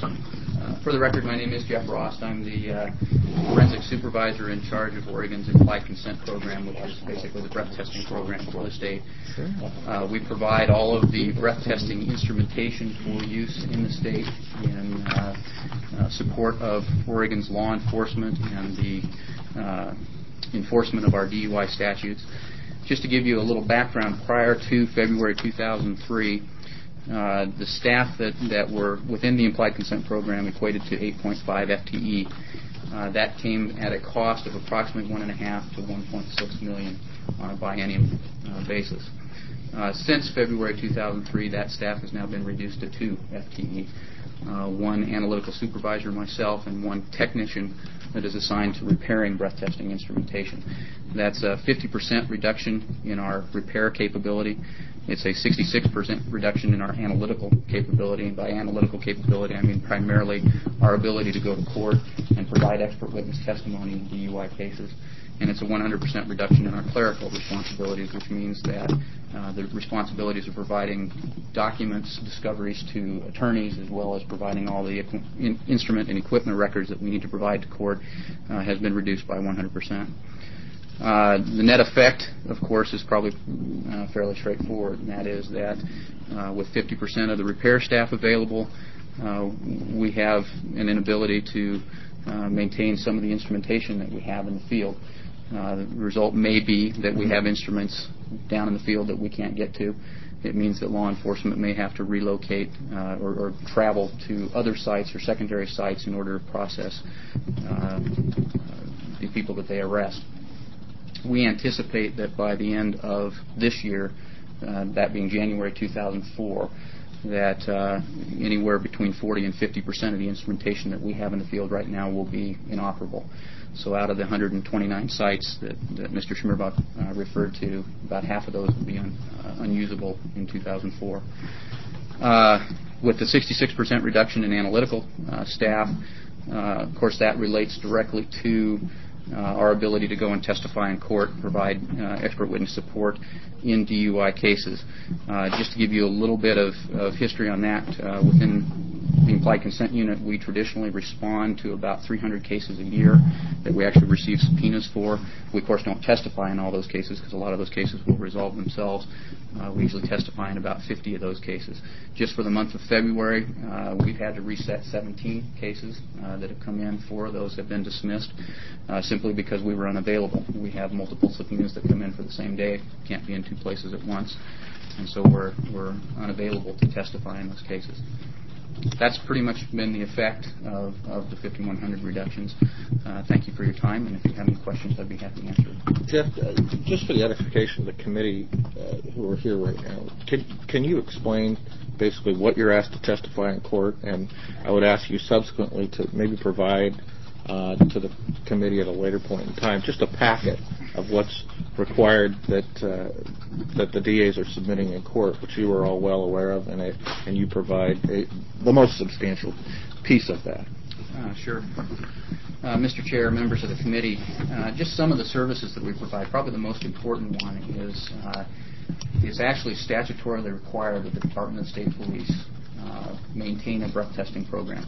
For the record, my name is Jeff Rost. I'm the forensic supervisor in charge of Oregon's Implied Consent Program, which is basically the breath testing program for the state. We provide all of the breath testing instrumentation for use in the state in support of Oregon's law enforcement and the enforcement of our DUI statutes. Just to give you a little background, prior to February 2003, the staff that were within the implied consent program equated to 8.5 FTE. That came at a cost of approximately $1.5 to $1.6 million on a biennium basis. Since February 2003, that staff has now been reduced to 2 FTE. one analytical supervisor, myself, and one technician that is assigned to repairing breath testing instrumentation. That's a 50% reduction in our repair capability. It's a 66% reduction in our analytical capability. And by analytical capability, I mean primarily our ability to go to court and provide expert witness testimony in DUI cases. And it's a 100% reduction in our clerical responsibilities, which means that the responsibilities of providing documents, discoveries to attorneys, as well as providing all the instrument and equipment records that we need to provide to court has been reduced by 100%. The net effect, of course, is probably fairly straightforward, and that is that with 50% of the repair staff available, we have an inability to maintain some of the instrumentation that we have in the field. The result may be that we have instruments down in the field that we can't get to. It means that law enforcement may have to relocate or travel to other sites or secondary sites in order to process the people that they arrest. We anticipate that by the end of this year, that being January 2004, that anywhere between 40 and 50% of the instrumentation that we have in the field right now will be inoperable. So out of the 129 sites that Mr. Schmierbach referred to, about half of those will be unusable in 2004. With the 66% reduction in analytical staff, of course that relates directly to our ability to go and testify in court, provide expert witness support in DUI cases. Just to give you a little bit of history on that, within the Implied Consent Unit, we traditionally respond to about 300 cases a year that we actually receive subpoenas for. We, of course, don't testify in all those cases because a lot of those cases will resolve themselves. We usually testify in about 50 of those cases. Just for the month of February, we've had to reset 17 cases that have come in. 4 of those have been dismissed simply because we were unavailable. We have multiple subpoenas that come in for the same day. Can't be in 2 places at once. And so we're unavailable to testify in those cases. That's pretty much been the effect of the 5,100 reductions. Thank you for your time, and if you have any questions, I'd be happy to answer them. Jeff, just for the edification of the committee who are here right now, can you explain basically what you're asked to testify in court? And I would ask you subsequently to maybe provide to the committee at a later point in time just a packet of what's required that the DAs are submitting in court, which you are all well aware of, and you provide the most substantial piece of that. Sure. Mr. Chair, members of the committee, just some of the services that we provide. Probably the most important one is it's actually statutorily required that the Department of State Police maintain a breath testing program.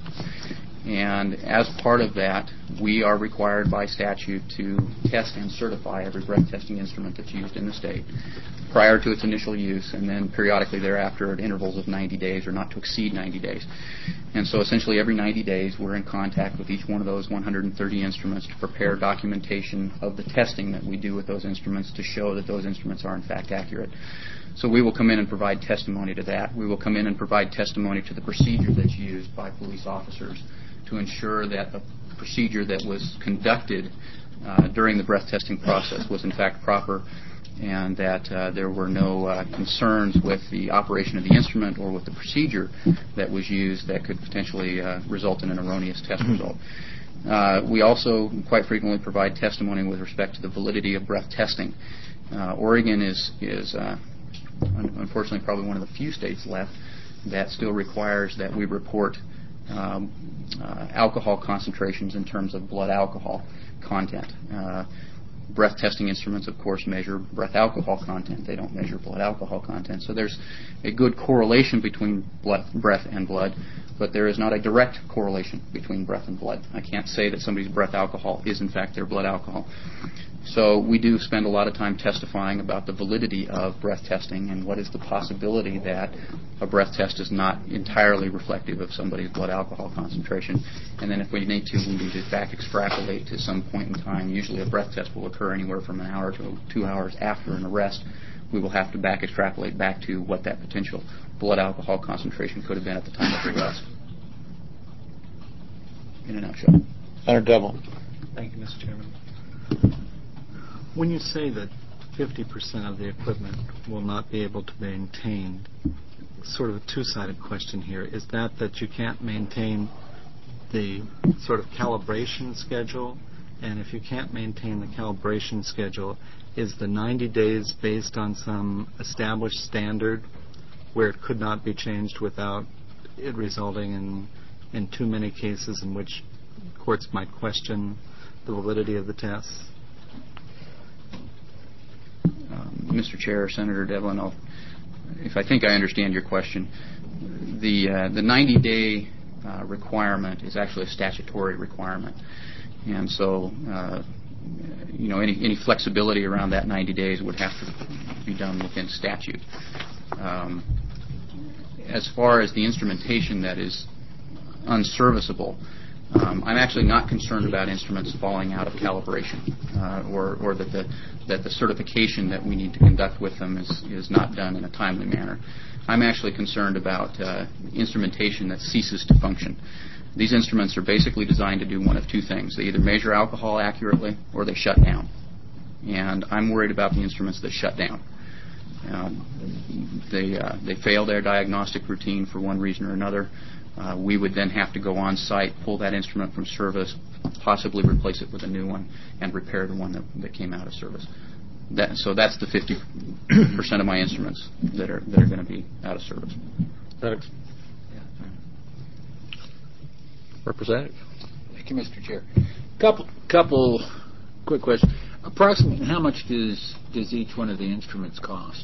And as part of that, we are required by statute to test and certify every breath testing instrument that's used in the state prior to its initial use, and then periodically thereafter at intervals of 90 days or not to exceed 90 days. And so essentially every 90 days we're in contact with each one of those 130 instruments to prepare documentation of the testing that we do with those instruments to show that those instruments are in fact accurate. So we will come in and provide testimony to that. We will come in and provide testimony to the procedure that's used by police officers to ensure that the procedure that was conducted during the breath testing process was in fact proper, and that there were no concerns with the operation of the instrument or with the procedure that was used that could potentially result in an erroneous test result. We also quite frequently provide testimony with respect to the validity of breath testing. Oregon is unfortunately probably one of the few states left that still requires that we report alcohol concentrations in terms of blood alcohol content. Breath testing instruments, of course, measure breath alcohol content. They don't measure blood alcohol content. So there's a good correlation between breath and blood, but there is not a direct correlation between breath and blood. I can't say that somebody's breath alcohol is in fact their blood alcohol. So we do spend a lot of time testifying about the validity of breath testing and what is the possibility that a breath test is not entirely reflective of somebody's blood alcohol concentration. And then if we need to back extrapolate to some point in time. Usually a breath test will occur anywhere from an hour to 2 hours after an arrest. We will have to back extrapolate back to what that potential blood alcohol concentration could have been at the time of the arrest. In a nutshell. Senator Devil. Thank you, Mr. Chairman. When you say that 50% of the equipment will not be able to be maintained, sort of a two-sided question here. Is that you can't maintain the sort of calibration schedule? And if you can't maintain the calibration schedule, is the 90 days based on some established standard where it could not be changed without it resulting in too many cases in which courts might question the validity of the tests? Mr. Chair, Senator Devlin, if I think I understand your question, the 90-day requirement is actually a statutory requirement, and so any flexibility around that 90 days would have to be done within statute. As far as the instrumentation that is unserviceable, I'm actually not concerned about instruments falling out of calibration or that the certification that we need to conduct with them is not done in a timely manner. I'm actually concerned about instrumentation that ceases to function. These instruments are basically designed to do one of two things. They either measure alcohol accurately or they shut down. And I'm worried about the instruments that shut down. They fail their diagnostic routine for one reason or another. We would then have to go on site, pull that instrument from service, possibly replace it with a new one, and repair the one that came out of service. So that's the 50% of my instruments that are going to be out of service. Representative. Thank you, Mr. Chair. Couple quick questions. Approximately how much does each one of the instruments cost?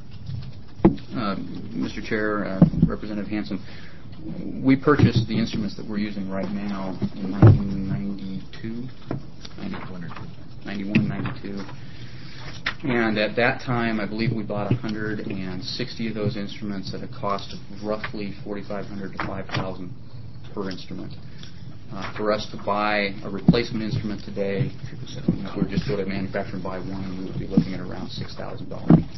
Mr. Chair, Representative Hanson, we purchased the instruments that we're using right now in 1992, 91, 92. And at that time, I believe we bought 160 of those instruments at a cost of roughly $4,500 to $5,000 per instrument. For us to buy a replacement instrument today, if we were just go to a manufacturer and buy one, we would be looking at around $6,000.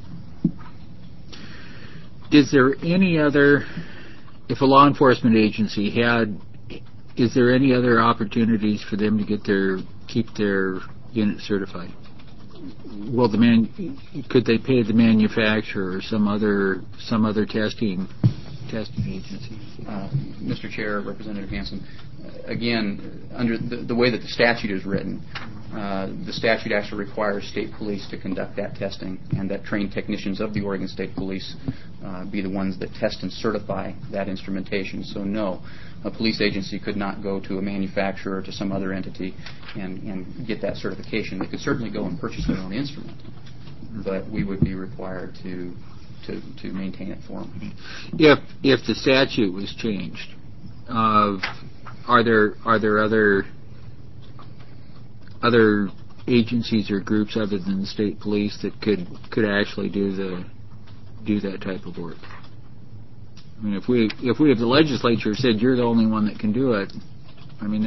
Is there any other, if a law enforcement agency is there any other opportunities for them to keep their unit certified? Well, could they pay the manufacturer or some other testing agency? Mr. Chair, Representative Hanson, again, under the way that the statute is written, the statute actually requires state police to conduct that testing, and that trained technicians of the Oregon State Police be the ones that test and certify that instrumentation. So no, a police agency could not go to a manufacturer or to some other entity and get that certification. They could certainly go and purchase their own instrument, but we would be required to maintain it for them. If the statute was changed, are there other agencies or groups other than the state police that could actually do that type of work? I mean, if we have the legislature said you're the only one that can do it, I mean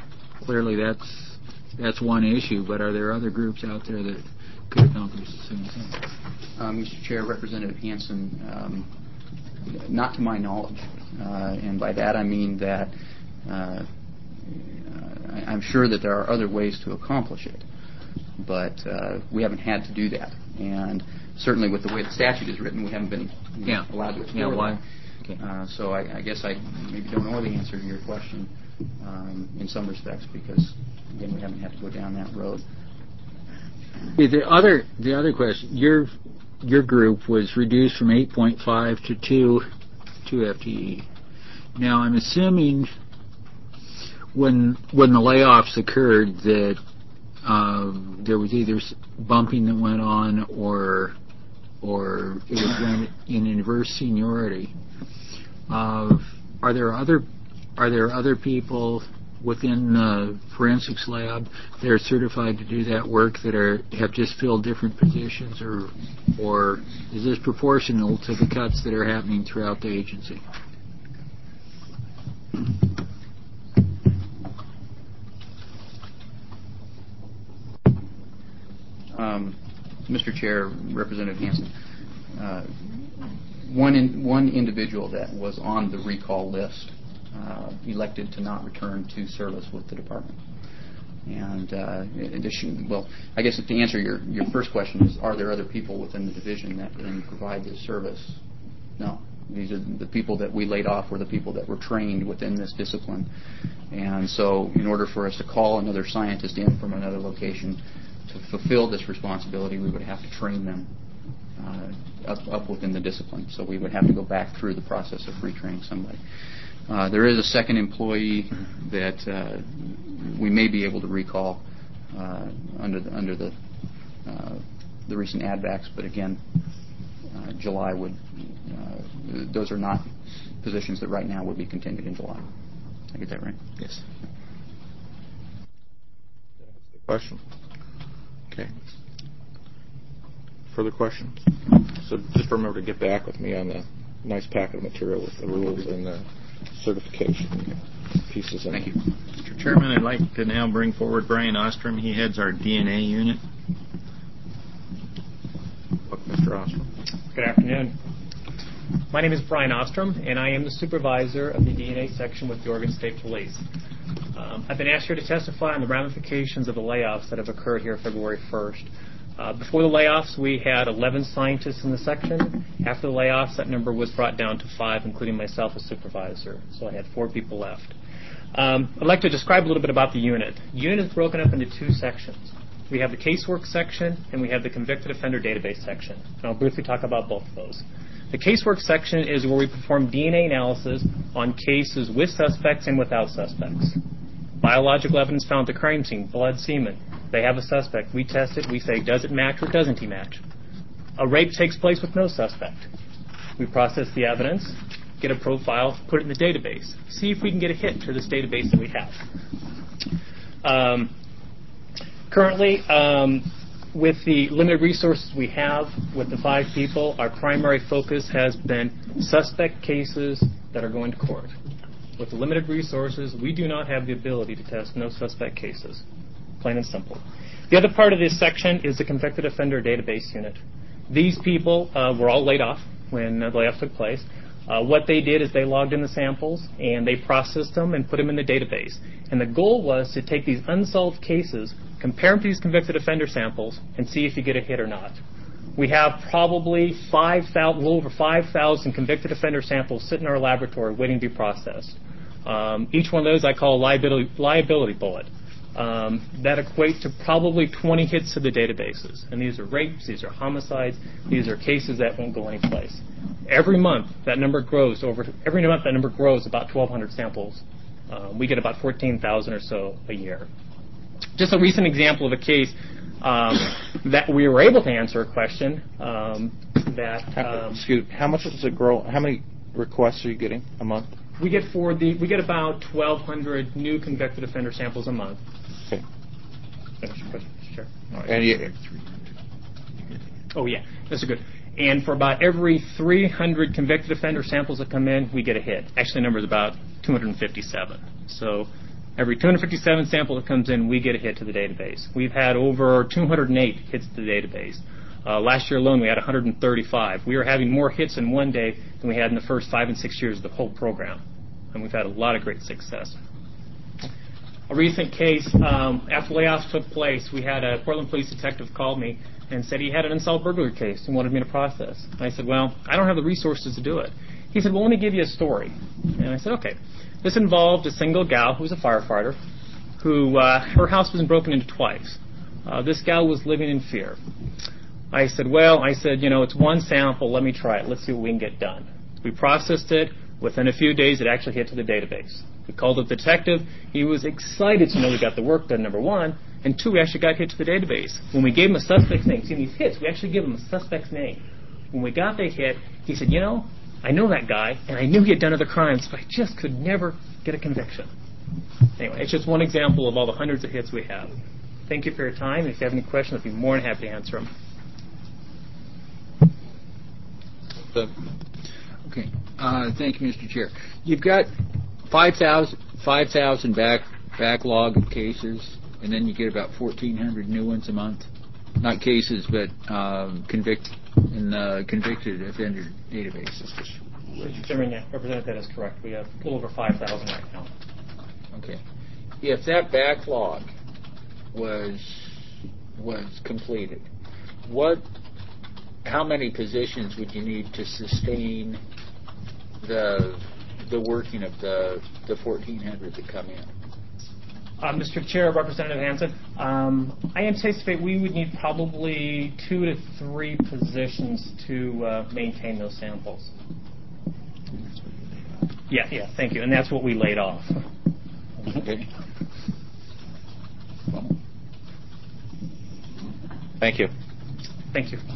that's one issue. But are there other groups out there that could accomplish the same thing? Mr. Chair, Representative Hanson, not to my knowledge, and by that I mean that I'm sure that there are other ways to accomplish it, but we haven't had to do that, and certainly with the way the statute is written, we haven't been allowed to explore that. Okay. So I guess I maybe don't know the answer to your question in some respects because, again, we haven't had to go down that road. The other question, your group was reduced from 8.5 to 2 FTE. Now, I'm assuming when the layoffs occurred that there was either bumping that went on or it was done in inverse seniority. Are there other people within the forensics lab that are certified to do that work that have just filled different positions, or is this proportional to the cuts that are happening throughout the agency? Mr. Chair, Representative Hanson, one individual that was on the recall list elected to not return to service with the department. And in addition, well, I guess to answer your first question is, are there other people within the division that can provide this service? No, These are the people that we laid off were the people that were trained within this discipline. And so in order for us to call another scientist in from another location to fulfill this responsibility, we would have to train them up within the discipline. So we would have to go back through the process of retraining somebody. There is a second employee that we may be able to recall under the recent advacs, but again, July would. Those are not positions that right now would be continued in July. Did I get that right? Yes. Question? Okay. Further questions? So just remember to get back with me on the nice packet of material with the rules and the certification pieces. Thank you. Mr. Chairman, I'd like to now bring forward Brian Ostrom. He heads our DNA unit. Mr. Ostrom. Good afternoon. My name is Brian Ostrom, and I am the supervisor of the DNA section with the Oregon State Police. I've been asked here to testify on the ramifications of the layoffs that have occurred here February 1st. Before the layoffs, we had 11 scientists in the section. After the layoffs, that number was brought down to 5, including myself as supervisor. So I had 4 people left. I'd like to describe a little bit about the unit. The unit is broken up into 2 sections. We have the casework section, and we have the convicted offender database section. And I'll briefly talk about both of those. The casework section is where we perform DNA analysis on cases with suspects and without suspects. Biological evidence found at the crime scene, blood, semen. They have a suspect. We test it. We say, does it match or doesn't he match? A rape takes place with no suspect. We process the evidence, get a profile, put it in the database, see if we can get a hit to this database that we have. Currently, with the limited resources we have with the 5 people, our primary focus has been suspect cases that are going to court. With the limited resources, we do not have the ability to test no suspect cases. Plain and simple. The other part of this section is the convicted offender database unit. These people were all laid off when the layoff took place. What they did is they logged in the samples and they processed them and put them in the database. And the goal was to take these unsolved cases, compare them to these convicted offender samples, and see if you get a hit or not. We have probably a little over 5,000 convicted offender samples sitting in our laboratory waiting to be processed. Each one of those I call a liability bullet. That equates to probably 20 hits to the databases. And these are rapes, these are homicides, these are cases that won't go anyplace. Every month that number grows about 1,200 samples. We get about 14,000 or so a year. Just a recent example of a case that we were able to answer a question how much does it grow? How many requests are you getting a month? We get about 1,200 new convicted offender samples a month. Okay. Finish your question, Mr. Chair. Oh yeah, that's good. And for about every 300 convicted offender samples that come in, we get a hit. Actually, the number is about 257. So every 257 sample that comes in, we get a hit to the database. We've had over 208 hits to the database. Last year alone, we had 135. We are having more hits in one day than we had in the first 5 and 6 years of the whole program. And we've had a lot of great success. A recent case, after layoffs took place, we had a Portland police detective call me and said he had an unsolved burglary case and wanted me to process. And I said, well, I don't have the resources to do it. He said, well, let me give you a story. And I said, okay. This involved a single gal who was a firefighter who, her house was broken into twice. This gal was living in fear. I said, it's one sample. Let me try it. Let's see what we can get done. We processed it. Within a few days, it actually hit to the database. We called up the detective. He was excited to know we got the work done, number one. And 2, we actually got hit to the database. When we gave him a suspect's name, see, these hits, we actually give him a suspect's name. When we got the hit, he said, I know that guy, and I knew he had done other crimes, but I just could never get a conviction. Anyway, it's just one example of all the hundreds of hits we have. Thank you for your time. If you have any questions, I'd be more than happy to answer them. Okay. Thank you, Mr. Chair. You've got 5,000 backlog of cases, and then you get about 1,400 new ones a month. Not cases, but convicted offender databases. Mr. Chairman, yeah, Representative, that is correct. We have a little over 5,000 right now. Okay. If that backlog was completed, how many positions would you need to sustain the working of the 1,400 that come in? Mr. Chair, Representative Hanson, I anticipate we would need probably 2 to 3 positions to maintain those samples. Yeah, thank you. And that's what we laid off. Okay. Thank you. Thank you.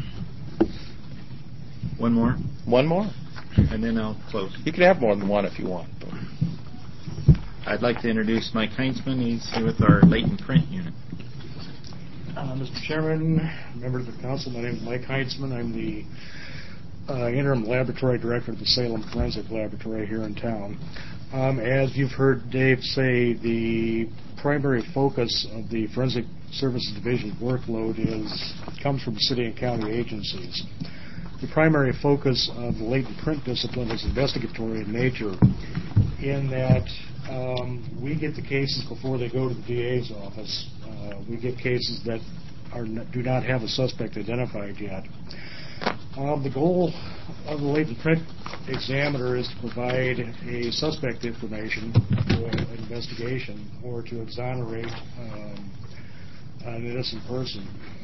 One more, One more. and then I'll close. You can have more than one if you want. I'd like to introduce Mike Heinzman. He's here with our latent print unit. Mr. Chairman, members of the council, my name is Mike Heinzman. I'm the interim laboratory director of the Salem Forensic Laboratory here in town. As you've heard Dave say, the primary focus of the Forensic Services Division workload comes from city and county agencies. The primary focus of the latent print discipline is investigatory in nature, in that we get the cases before they go to the DA's office. We get cases that do not have a suspect identified yet. The goal of the latent print examiner is to provide a suspect information to an investigation or to exonerate an innocent person.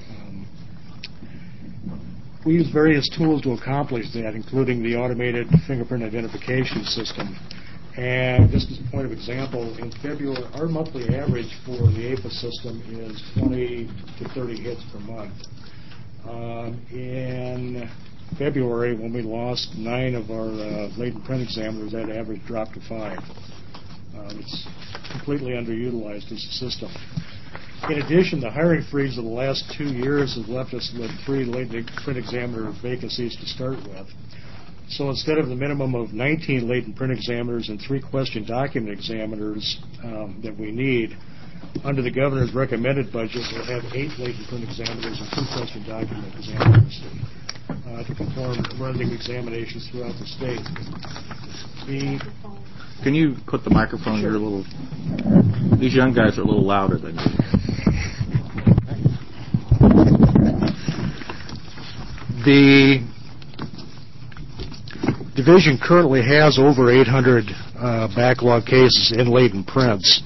We use various tools to accomplish that, including the automated fingerprint identification system. And just as a point of example, in February, our monthly average for the APHIS system is 20 to 30 hits per month. In February, when we lost 9 of our latent print examiners, that average dropped to 5. It's completely underutilized as a system. In addition, the hiring freeze of the last 2 years has left us with 3 latent print examiner vacancies to start with. So instead of the minimum of 19 latent print examiners and 3 question document examiners that we need, under the governor's recommended budget, we'll have 8 latent print examiners and 2 question document examiners to perform forensic examinations throughout the state. Can you put the microphone here a little? These young guys are a little louder than me. The division currently has over 800 backlog cases in latent prints.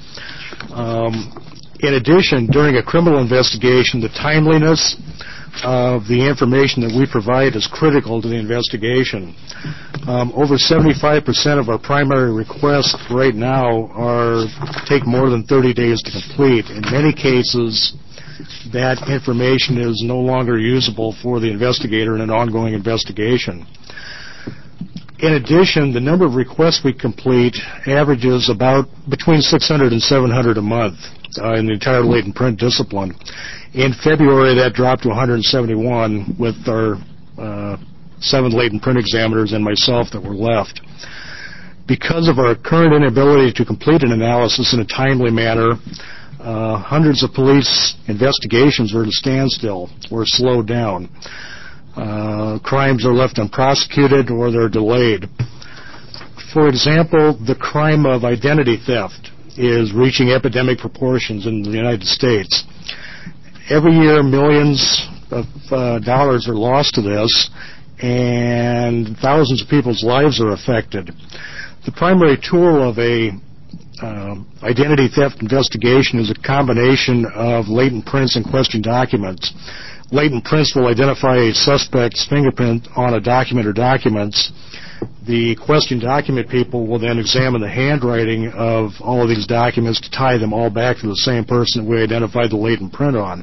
In addition, during a criminal investigation, the timeliness of the information that we provide is critical to the investigation. Over 75% of our primary requests right now take more than 30 days to complete. In many cases, that information is no longer usable for the investigator in an ongoing investigation. In addition, the number of requests we complete averages about between 600 and 700 a month in the entire latent print discipline. In February, that dropped to 171 with our 7 latent print examiners and myself that were left. Because of our current inability to complete an analysis in a timely manner, hundreds of police investigations are at a standstill or slowed down. Crimes are left unprosecuted or they're delayed. For example, the crime of identity theft is reaching epidemic proportions in the United States. Every year, millions of dollars are lost to this, and thousands of people's lives are affected. The primary tool of a identity theft investigation is a combination of latent prints and question documents. Latent prints will identify a suspect's fingerprint on a document or documents. The question document people will then examine the handwriting of all of these documents to tie them all back to the same person that we identified the latent print on.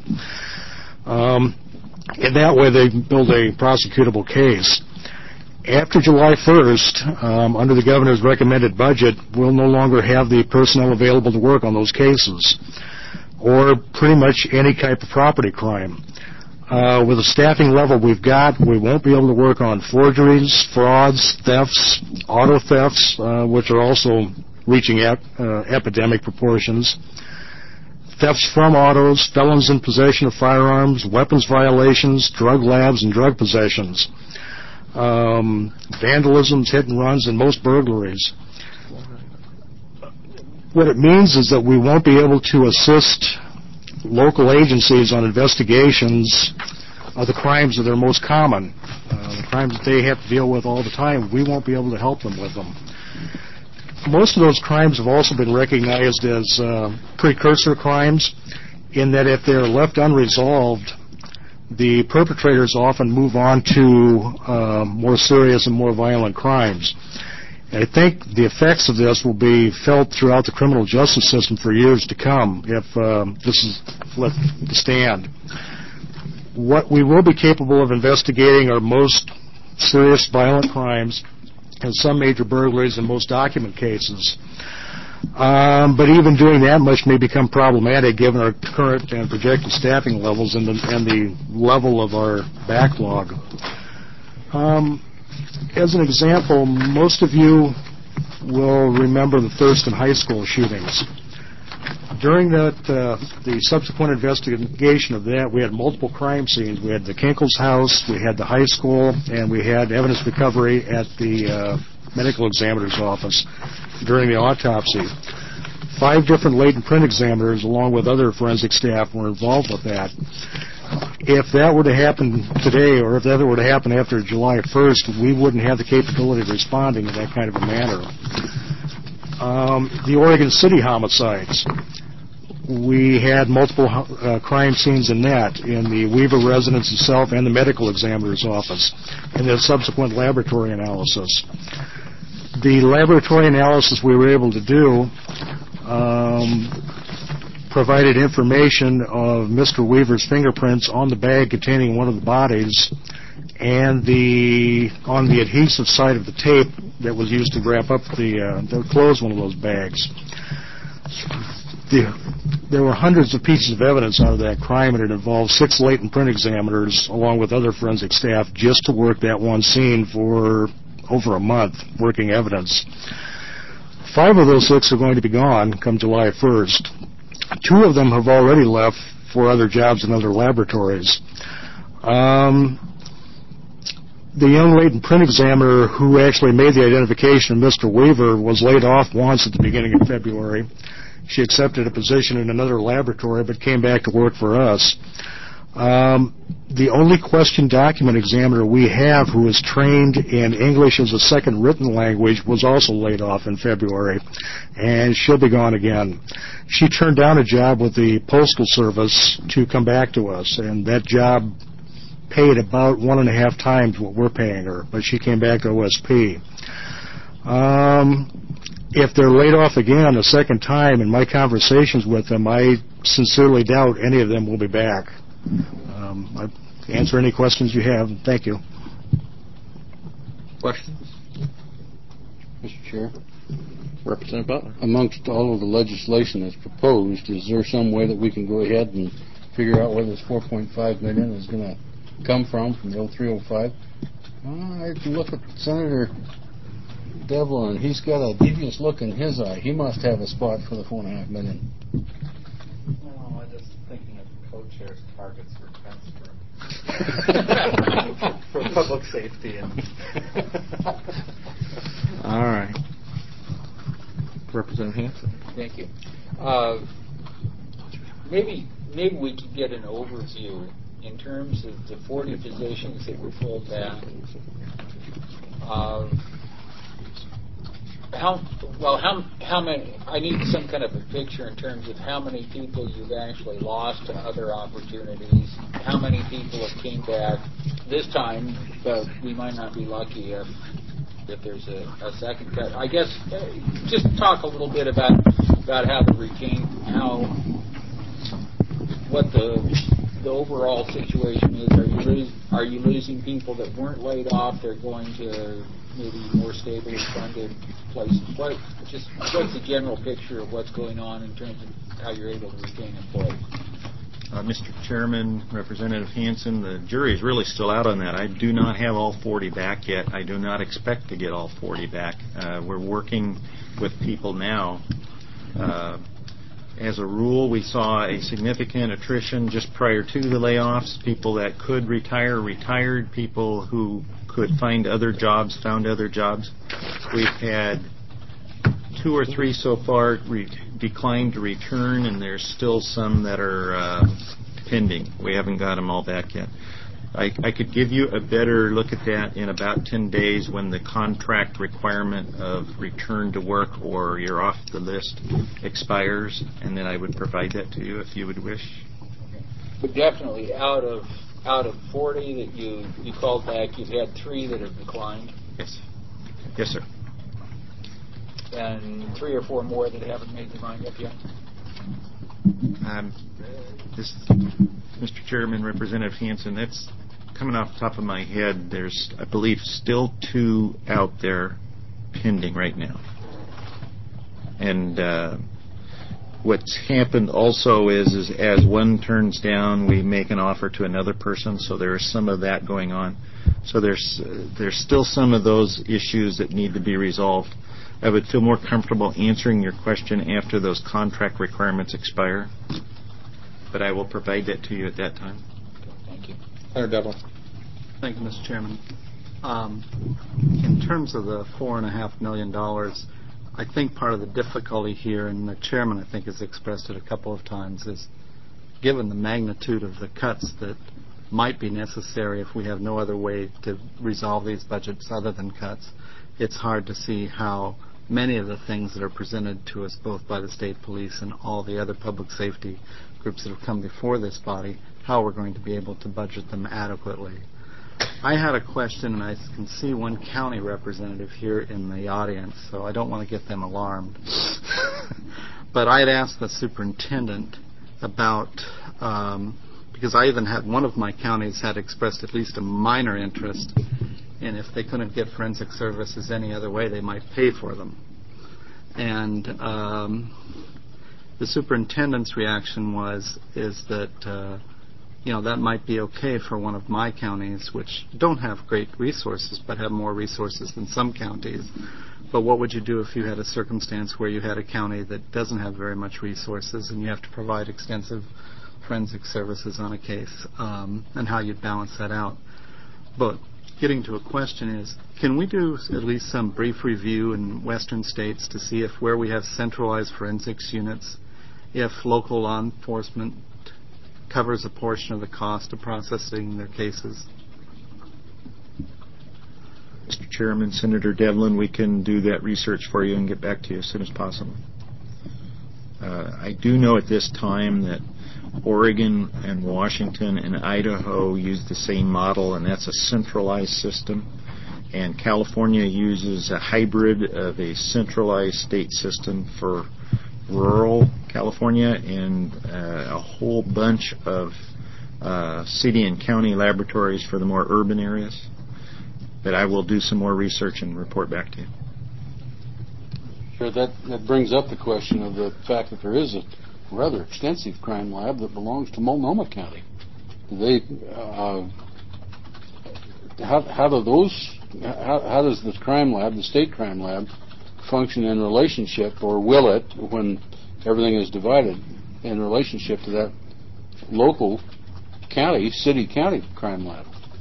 In that way, they build a prosecutable case. After July 1st, under the governor's recommended budget, we'll no longer have the personnel available to work on those cases, or pretty much any type of property crime. With the staffing level we've got, we won't be able to work on forgeries, frauds, thefts, auto thefts, which are also reaching epidemic proportions, thefts from autos, felons in possession of firearms, weapons violations, drug labs, and drug possessions, vandalisms, hit and runs, and most burglaries. What it means is that we won't be able to assist local agencies on investigations the crimes that are most common, the crimes that they have to deal with all the time. We won't be able to help them with them. Most of those crimes have also been recognized as precursor crimes, in that if they're left unresolved, the perpetrators often move on to more serious and more violent crimes. And I think the effects of this will be felt throughout the criminal justice system for years to come if this is left to stand. What we will be capable of investigating are most serious violent crimes and some major burglaries and most document cases. But even doing that much may become problematic given our current and projected staffing levels and the level of our backlog. As an example, most of you will remember the Thurston High School shootings. During the subsequent investigation of that, we had multiple crime scenes. We had the Kinkles house, we had the high school, and we had evidence recovery at the medical examiner's office during the autopsy. 5 different latent print examiners, along with other forensic staff, were involved with that. If that were to happen today, or if that were to happen after July 1st, we wouldn't have the capability of responding in that kind of a manner. The Oregon City homicides. We had multiple crime scenes in that, in the Weaver residence itself and the medical examiner's office, and then subsequent laboratory analysis. The laboratory analysis we were able to do provided information of Mr. Weaver's fingerprints on the bag containing one of the bodies and on the adhesive side of the tape that was used to wrap up to close one of those bags. There were hundreds of pieces of evidence out of that crime, and it involved 6 latent print examiners along with other forensic staff just to work that one scene for over a month, working evidence. 5 of those 6 are going to be gone come July 1st. 2 of them have already left for other jobs in other laboratories. The young latent print examiner who actually made the identification of Mr. Weaver was laid off once at the beginning of February. She accepted a position in another laboratory but came back to work for us. The only question document examiner we have who is trained in English as a second written language was also laid off in February, and she'll be gone again. She turned down a job with the Postal Service to come back to us, and that job paid about 1.5 times what we're paying her, but she came back to OSP. If they're laid off again a second time, in my conversations with them, I sincerely doubt any of them will be back. I answer any questions you have. Thank you. Questions? Mr. Chair? Representative Butler. Amongst all of the legislation that's proposed, is there some way that we can go ahead and figure out where this $4.5 million is going to come from the 0305? I can look at Senator Devlin. He's got a devious look in his eye. He must have a spot for the $4.5 million. No, I'm just thinking of co-chair's targets for transfer. For public safety. All right. Representative Hanson. Thank you. Maybe we could get an overview in terms of the 40 positions that were pulled back. How many? I need some kind of a picture in terms of how many people you've actually lost to other opportunities. How many people have came back this time, but we might not be lucky if there's a second cut. I guess just talk a little bit about how what the overall situation is. Are you losing people that weren't laid off? They're going to maybe more stably funded places. What's the general picture of what's going on in terms of how you're able to retain employees? Mr. Chairman, Representative Hanson, the jury is really still out on that. I do not have all 40 back yet. I do not expect to get all 40 back. We're working with people now. As a rule, we saw a significant attrition just prior to the layoffs. People that could retire, retired. People who could find other jobs, found other jobs. We've had 2 or 3 so far declined to return, and there's still some that are pending. We haven't got them all back yet. I could give you a better look at that in about 10 days when the contract requirement of return to work or you're off the list expires, and then I would provide that to you if you would wish. But definitely out of 40 that you called back, you've had 3 that have declined. Yes. Yes, sir. And 3 or 4 more that haven't made their mind up yet. Mr. Chairman, Representative Hansen, that's coming off the top of my head. There's, I believe, still 2 out there pending right now. And what's happened also is as one turns down, we make an offer to another person, so there is some of that going on. So there's still some of those issues that need to be resolved. I would feel more comfortable answering your question after those contract requirements expire, but I will provide that to you at that time. Thank you. Senator Devlin. Thank you, Mr. Chairman. In terms of the $4.5 million, I think part of the difficulty here, and the chairman I think has expressed it a couple of times, is given the magnitude of the cuts that might be necessary if we have no other way to resolve these budgets other than cuts, it's hard to see how many of the things that are presented to us both by the state police and all the other public safety groups that have come before this body, how we're going to be able to budget them adequately. I had a question, and I can see one county representative here in the audience, so I don't want to get them alarmed. But I had asked the superintendent about, because I even had one of my counties had expressed at least a minor interest, and if they couldn't get forensic services any other way, they might pay for them. And the superintendent's reaction is that that might be okay for one of my counties, which don't have great resources, but have more resources than some counties. But what would you do if you had a circumstance where you had a county that doesn't have very much resources and you have to provide extensive forensic services on a case, and how you'd balance that out? But getting to a question is, can we do at least some brief review in western states to see if where we have centralized forensics units, if local law enforcement covers a portion of the cost of processing their cases? Mr. Chairman, Senator Devlin, we can do that research for you and get back to you as soon as possible. I do know at this time that Oregon and Washington and Idaho use the same model, and that's a centralized system. And California uses a hybrid of a centralized state system for rural California and a whole bunch of city and county laboratories for the more urban areas. But I will do some more research and report back to you. Sure, that brings up the question of the fact that there is a rather extensive crime lab that belongs to Multnomah County. Do they? How does the crime lab, the state crime lab, function in relationship, or will it, when everything is divided, in relationship to that local city-county crime lab?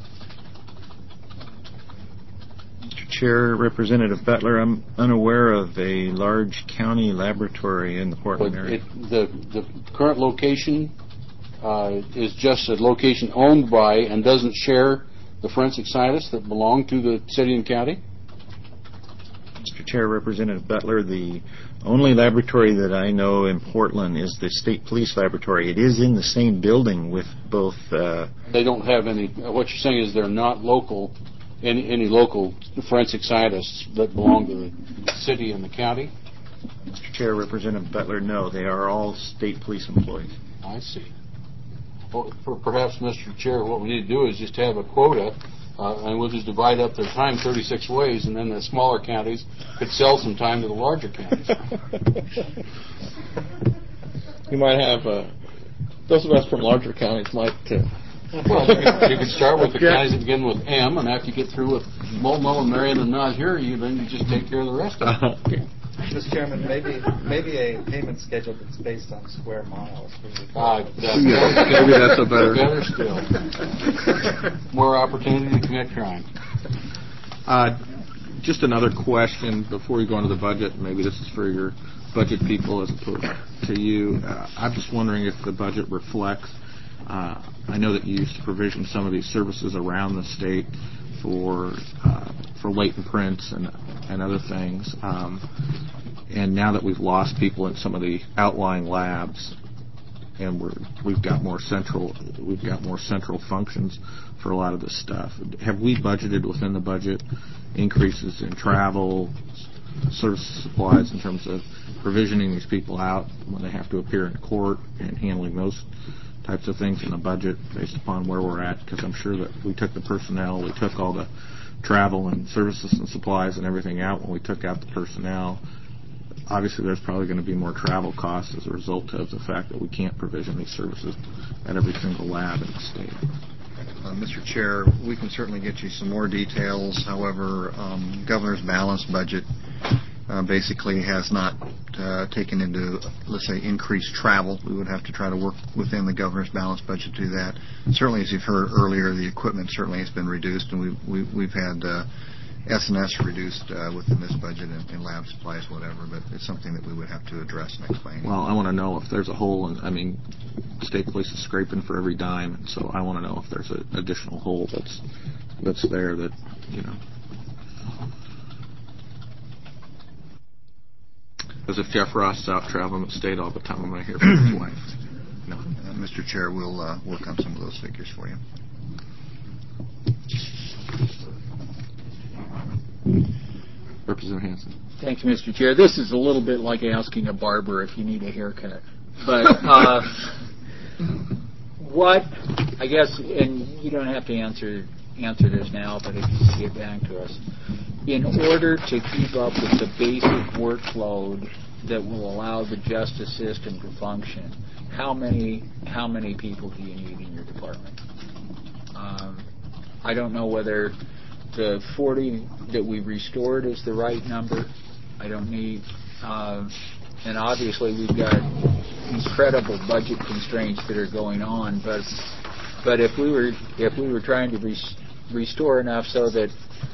Mr. Chair, Representative Butler, I'm unaware of a large county laboratory in the Portland area. The current location is just a location owned by and doesn't share the forensic scientists that belong to the city and county? Mr. Chair, Representative Butler, the only laboratory that I know in Portland is the State Police Laboratory. It is in the same building with both... They don't have any... What you're saying is they're not local, any local forensic scientists that belong to the city and the county? Mr. Chair, Representative Butler, no. They are all state police employees. I see. Well, perhaps, Mr. Chair, what we need to do is just have a quota, and we'll just divide up their time 36 ways, and then the smaller counties could sell some time to the larger counties. You might have, those of us from larger counties might... Well, you could start with the counties that begin with M, and after you get through with Multnomah, Marion, and not here, then you just take care of the rest of them. Mr. Chairman, maybe a payment schedule that's based on square miles. Maybe that's a better still. More opportunity to commit crime. Just another question before we go into the budget. Maybe this is for your budget people as opposed to you. I'm just wondering if the budget reflects I know that you used to provision some of these services around the state for latent prints and other things. And now that we've lost people in some of the outlying labs, and we've got more central functions for a lot of this stuff. Have we budgeted within the budget increases in travel, service supplies in terms of provisioning these people out when they have to appear in court and handling those types of things in the budget based upon where we're at? Because I'm sure that we took the personnel, we took all the travel and services and supplies and everything out when we took out the personnel. Obviously, there's probably going to be more travel costs as a result of the fact that we can't provision these services at every single lab in the state. Mr. Chair, we can certainly get you some more details. However, Governor's balanced budget basically has not taken into, let's say, increased travel. We would have to try to work within the Governor's balanced budget to do that. Certainly, as you've heard earlier, the equipment certainly has been reduced, and we've had S&S reduced within this budget in lab supplies, whatever, but it's something that we would have to address and explain. Well, I want to know if there's a hole, state police is scraping for every dime, and so I want to know if there's an additional hole that's there that, Because if Jeff Ross is out traveling the state all the time, I'm going to hear from his wife. No. Mr. Chair, we'll work on some of those figures for you. Representative Hanson. Thank you, Mr. Chair. This is a little bit like asking a barber if you need a haircut. But what, I guess, and you don't have to answer this now, but if you can get back to us, in order to keep up with the basic workload that will allow the justice system to function, how many people do you need in your department? I don't know whether the 40 that we restored is the right number. I don't need, and obviously we've got incredible budget constraints that are going on. But if we were trying to restore enough so that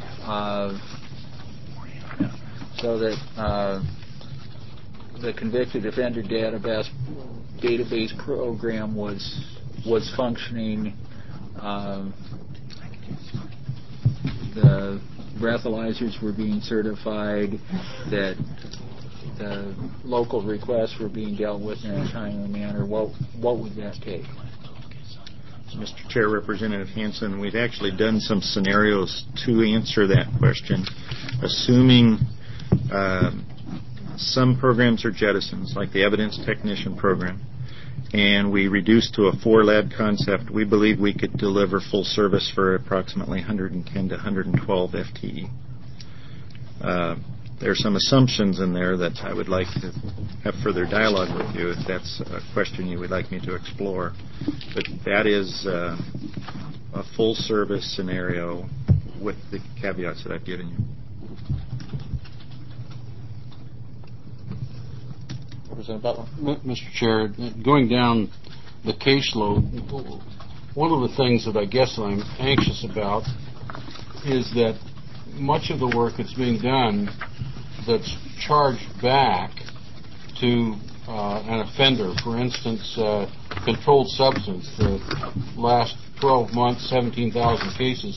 the convicted offender database program was functioning. The breathalyzers were being certified, that the local requests were being dealt with in a timely manner. What would that take? Mr. Chair, Representative Hanson, we've actually done some scenarios to answer that question. Assuming some programs are jettisons, like the evidence technician program, and we reduce to a 4-lab concept, we believe we could deliver full service for approximately 110 to 112 FTE. There are some assumptions in there that I would like to have further dialogue with you if that's a question you would like me to explore. But that is a full service scenario with the caveats that I've given you. Mr. Chair, going down the caseload, one of the things that I guess I'm anxious about is that much of the work that's being done that's charged back to an offender, for instance, controlled substance, the last 12 months, 17,000 cases,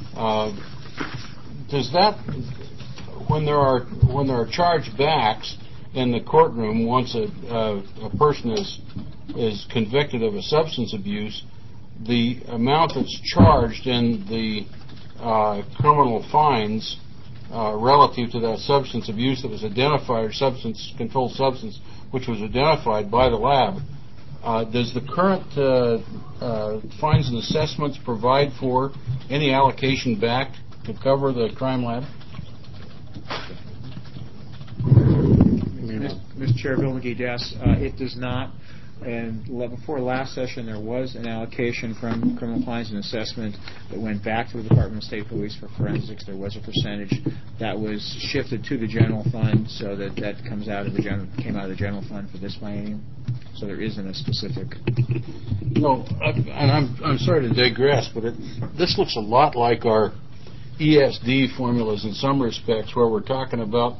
does that, when there are charge backs in the courtroom, once a person is convicted of a substance abuse, the amount that's charged in the criminal fines relative to that substance abuse that was identified, or controlled substance, which was identified by the lab, does the current fines and assessments provide for any allocation back to cover the crime lab? Mr. Chair, Bill McGee, yes, it does not. And before last session, there was an allocation from criminal fines and assessment that went back to the Department of State Police for forensics. There was a percentage that was shifted to the general fund, so that came out of the general fund for this biennium. So there isn't a specific. No, and I'm sorry to digress, but this looks a lot like our ESD formulas in some respects, where we're talking about,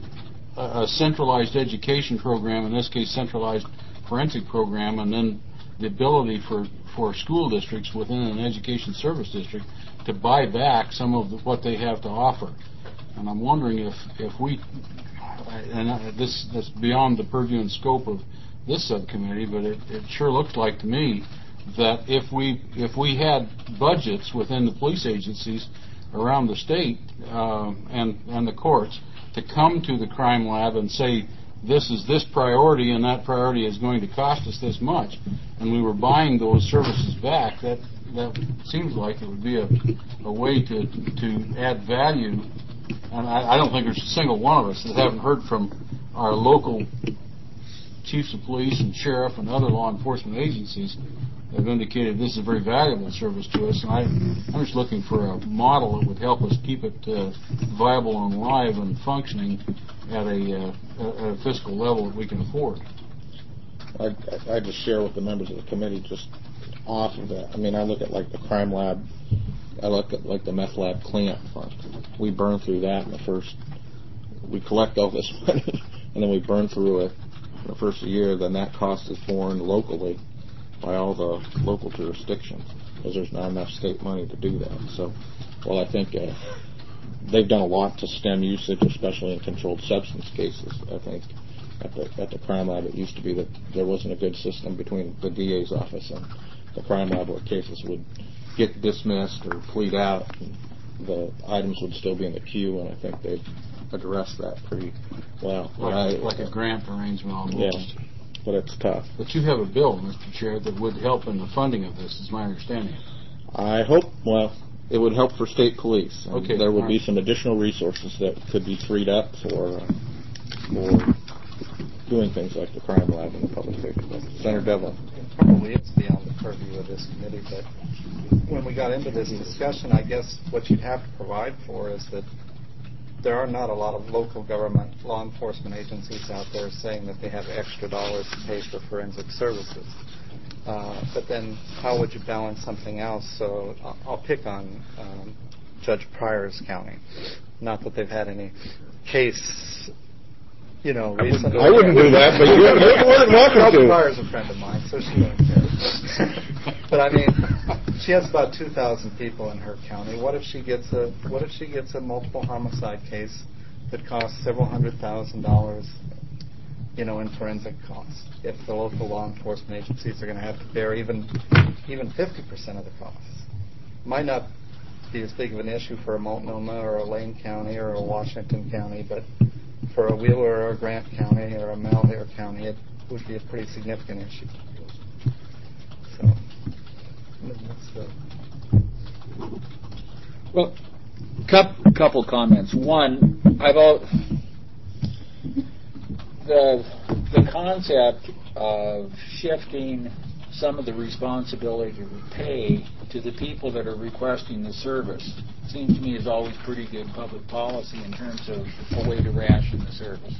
a centralized education program, in this case centralized forensic program, and then the ability for school districts within an education service district to buy back some of what they have to offer. And I'm wondering if we, and that's beyond the purview and scope of this subcommittee, but it sure looks like to me that if we had budgets within the police agencies around the state and the courts to come to the crime lab and say, this is this priority and that priority is going to cost us this much, and we were buying those services back, that seems like it would be a way to add value. And I don't think there's a single one of us that haven't heard from our local chiefs of police and sheriff and other law enforcement agencies that have indicated this is a very valuable service to us. And I'm just looking for a model that would help us keep it viable and alive and functioning at a fiscal level that we can afford. I just share with the members of the committee just off of that. I mean, I look at like the crime lab. I look at like the meth lab cleanup fund. We burn through that in the first. We collect all this money and then we burn through it in the first year. Then that cost is borne locally by all the local jurisdictions because there's not enough state money to do that. So, well, I think they've done a lot to stem usage, especially in controlled substance cases. I think at the crime lab it used to be that there wasn't a good system between the DA's office and the crime lab where cases would get dismissed or plead out, and the items would still be in the queue, and I think they've addressed that pretty well. Like a grant arrangement almost. Yeah, but it's tough. But you have a bill, Mr. Chair, that would help in the funding of this, is my understanding. I hope, well, it would help for state police. Okay. There would be some additional resources that could be freed up for doing things like the crime lab and the public safety. Senator Devlin. Probably it's beyond the purview of this committee, but when we got into this discussion, I guess what you'd have to provide for is that there are not a lot of local government law enforcement agencies out there saying that they have extra dollars to pay for forensic services. But then how would you balance something else? So I'll pick on Judge Pryor's county. Not that they've had any case, recently. I wouldn't do that, but you're more than welcome to. Judge Pryor's a friend of mine, so she wouldn't care. But I mean, she has about 2,000 people in her county. What if she gets a multiple homicide case that costs several $100,000, in forensic costs? If the local law enforcement agencies are going to have to bear even 50% of the costs, might not be as big of an issue for a Multnomah or a Lane County or a Washington County, but for a Wheeler or a Grant County or a Malheur County, it would be a pretty significant issue. So, well, couple comments. One, the concept of shifting some of the responsibility to pay to the people that are requesting the service seems to me is always pretty good public policy in terms of a way to ration the service.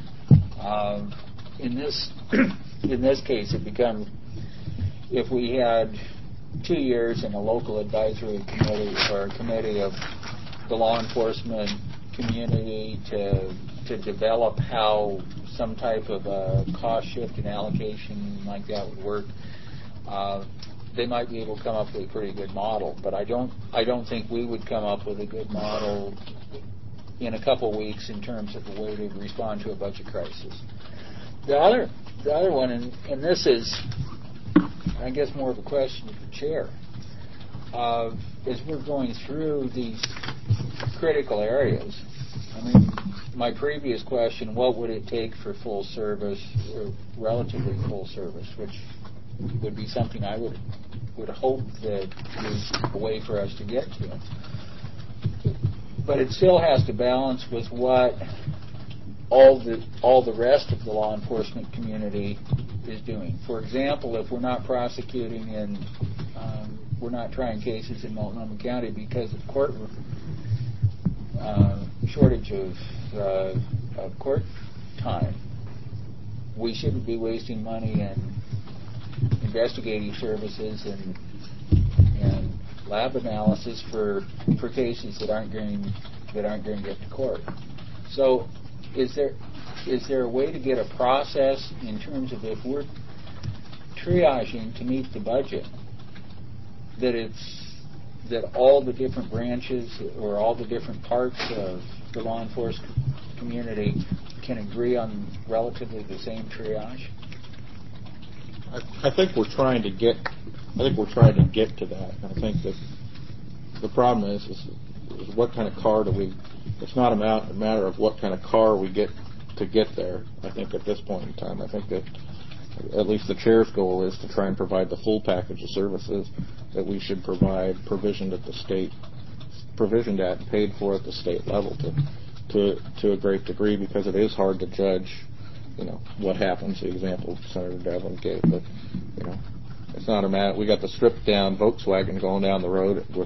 In this case, it becomes, if we had 2 years in a local advisory committee or a committee of the law enforcement community to develop how some type of a cost shift and allocation like that would work, they might be able to come up with a pretty good model. But I don't think we would come up with a good model in a couple of weeks in terms of a way to respond to a budget crisis. The other one, and this is, I guess, more of a question to the chair, as we're going through these critical areas. I mean, my previous question, what would it take for full service, or relatively full service, which would be something I would hope that is a way for us to get to. But it still has to balance with what all the rest of the law enforcement community is doing. For example, if we're not prosecuting and we're not trying cases in Multnomah County because of court shortage of court time, we shouldn't be wasting money in investigative services and lab analysis for cases that aren't going to get to court. So, is there a way to get a process in terms of if we're triaging to meet the budget, that all the different branches or all the different parts of the law enforcement community can agree on relatively the same triage? I think we're trying to get to that. I think that the problem is what kind of car do we? It's not a matter of what kind of car we get to get there. I think at this point in time, I think that at least the chair's goal is to try and provide the full package of services that we should provide, provisioned at and paid for at the state level to a great degree, because it is hard to judge, what happens. The example Senator Devlin gave, but it's not a matter. We got the stripped down Volkswagen going down the road with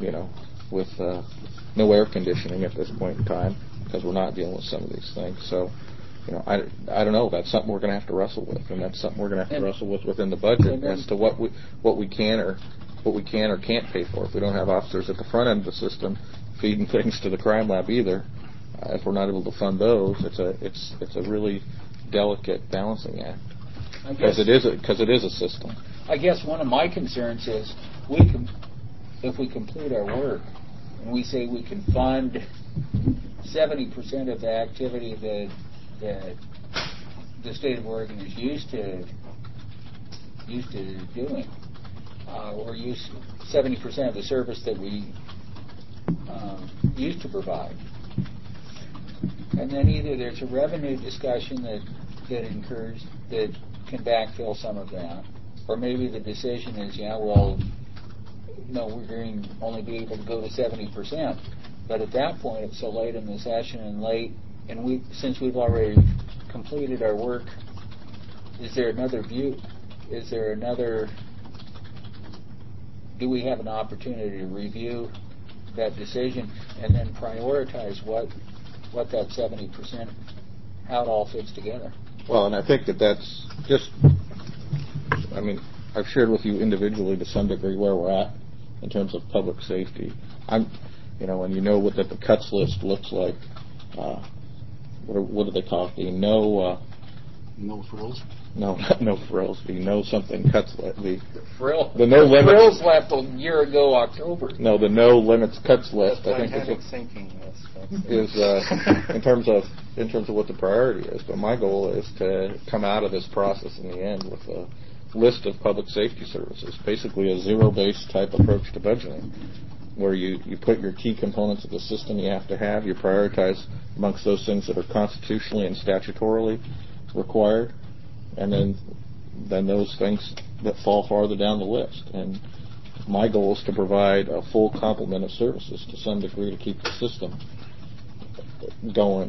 no air conditioning at this point in time, because we're not dealing with some of these things. So, I don't know. That's something we're going to have to wrestle with, and that's something we're going to have to wrestle with within the budget as to what we can or can't pay for. If we don't have officers at the front end of the system feeding things to the crime lab either, if we're not able to fund those, it's a really delicate balancing act, because it is a system. I guess one of my concerns is if we complete our work and we say we can fund 70% of the activity that the state of Oregon is used to doing, or use 70% of the service that we used to provide, and then either there's a revenue discussion that incurs that can backfill some of that, or maybe the decision is, we're going to only be able to go to 70%. But at that point, it's so late in the session and since we've already completed our work, is there another view? Do we have an opportunity to review that decision and then prioritize what that 70%, how it all fits together? Well, and I think that's just, I've shared with you individually to some degree where we're at in terms of public safety. And what that the cuts list looks like. What do they call it? No frills? No, not no frills. Something cuts list. The frills left a year ago, October. No, the no limits cuts list. I think is in terms of what the priority is. But my goal is to come out of this process in the end with a list of public safety services, basically a zero-based type approach to budgeting, where you put your key components of the system you have to have, you prioritize amongst those things that are constitutionally and statutorily required, and then those things that fall farther down the list. And my goal is to provide a full complement of services to some degree to keep the system going.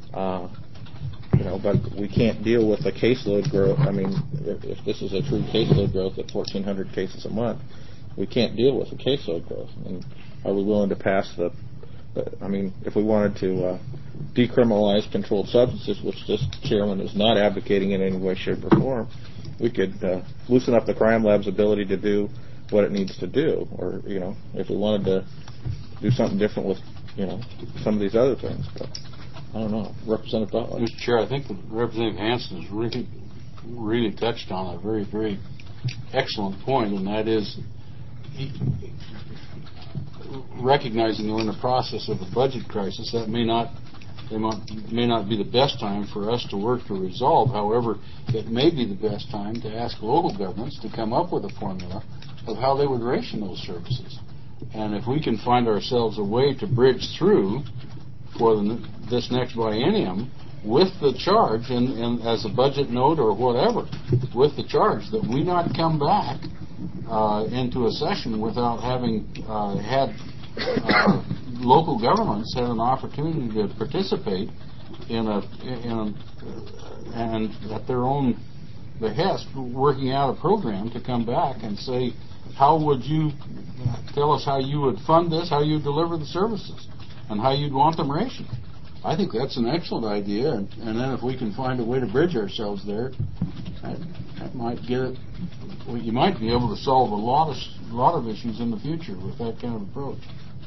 But we can't deal with the caseload growth. If this is a true caseload growth at 1,400 cases a month, we can't deal with the caseload growth. And are we willing to pass if we wanted to decriminalize controlled substances, which this chairman is not advocating in any way, shape, or form, we could loosen up the crime lab's ability to do what it needs to do. Or, if we wanted to do something different with, some of these other things. But I don't know. Representative Butler? Mr. Chair, I think Representative Hansen has really touched on a very, very excellent point, and that is recognizing that we're in the process of a budget crisis. That may not be the best time for us to work to resolve. However, it may be the best time to ask local governments to come up with a formula of how they would ration those services. And if we can find ourselves a way to bridge through for this next biennium with the charge, and as a budget note or whatever, with the charge that we not come back into a session without having had local governments have an opportunity to participate and at their own behest working out a program to come back and say, how would you tell us how you would fund this, how you deliver the services, and how you'd want them rationed? I think that's an excellent idea, and then if we can find a way to bridge ourselves there, that might get it. Well, you might be able to solve a lot of issues in the future with that kind of approach.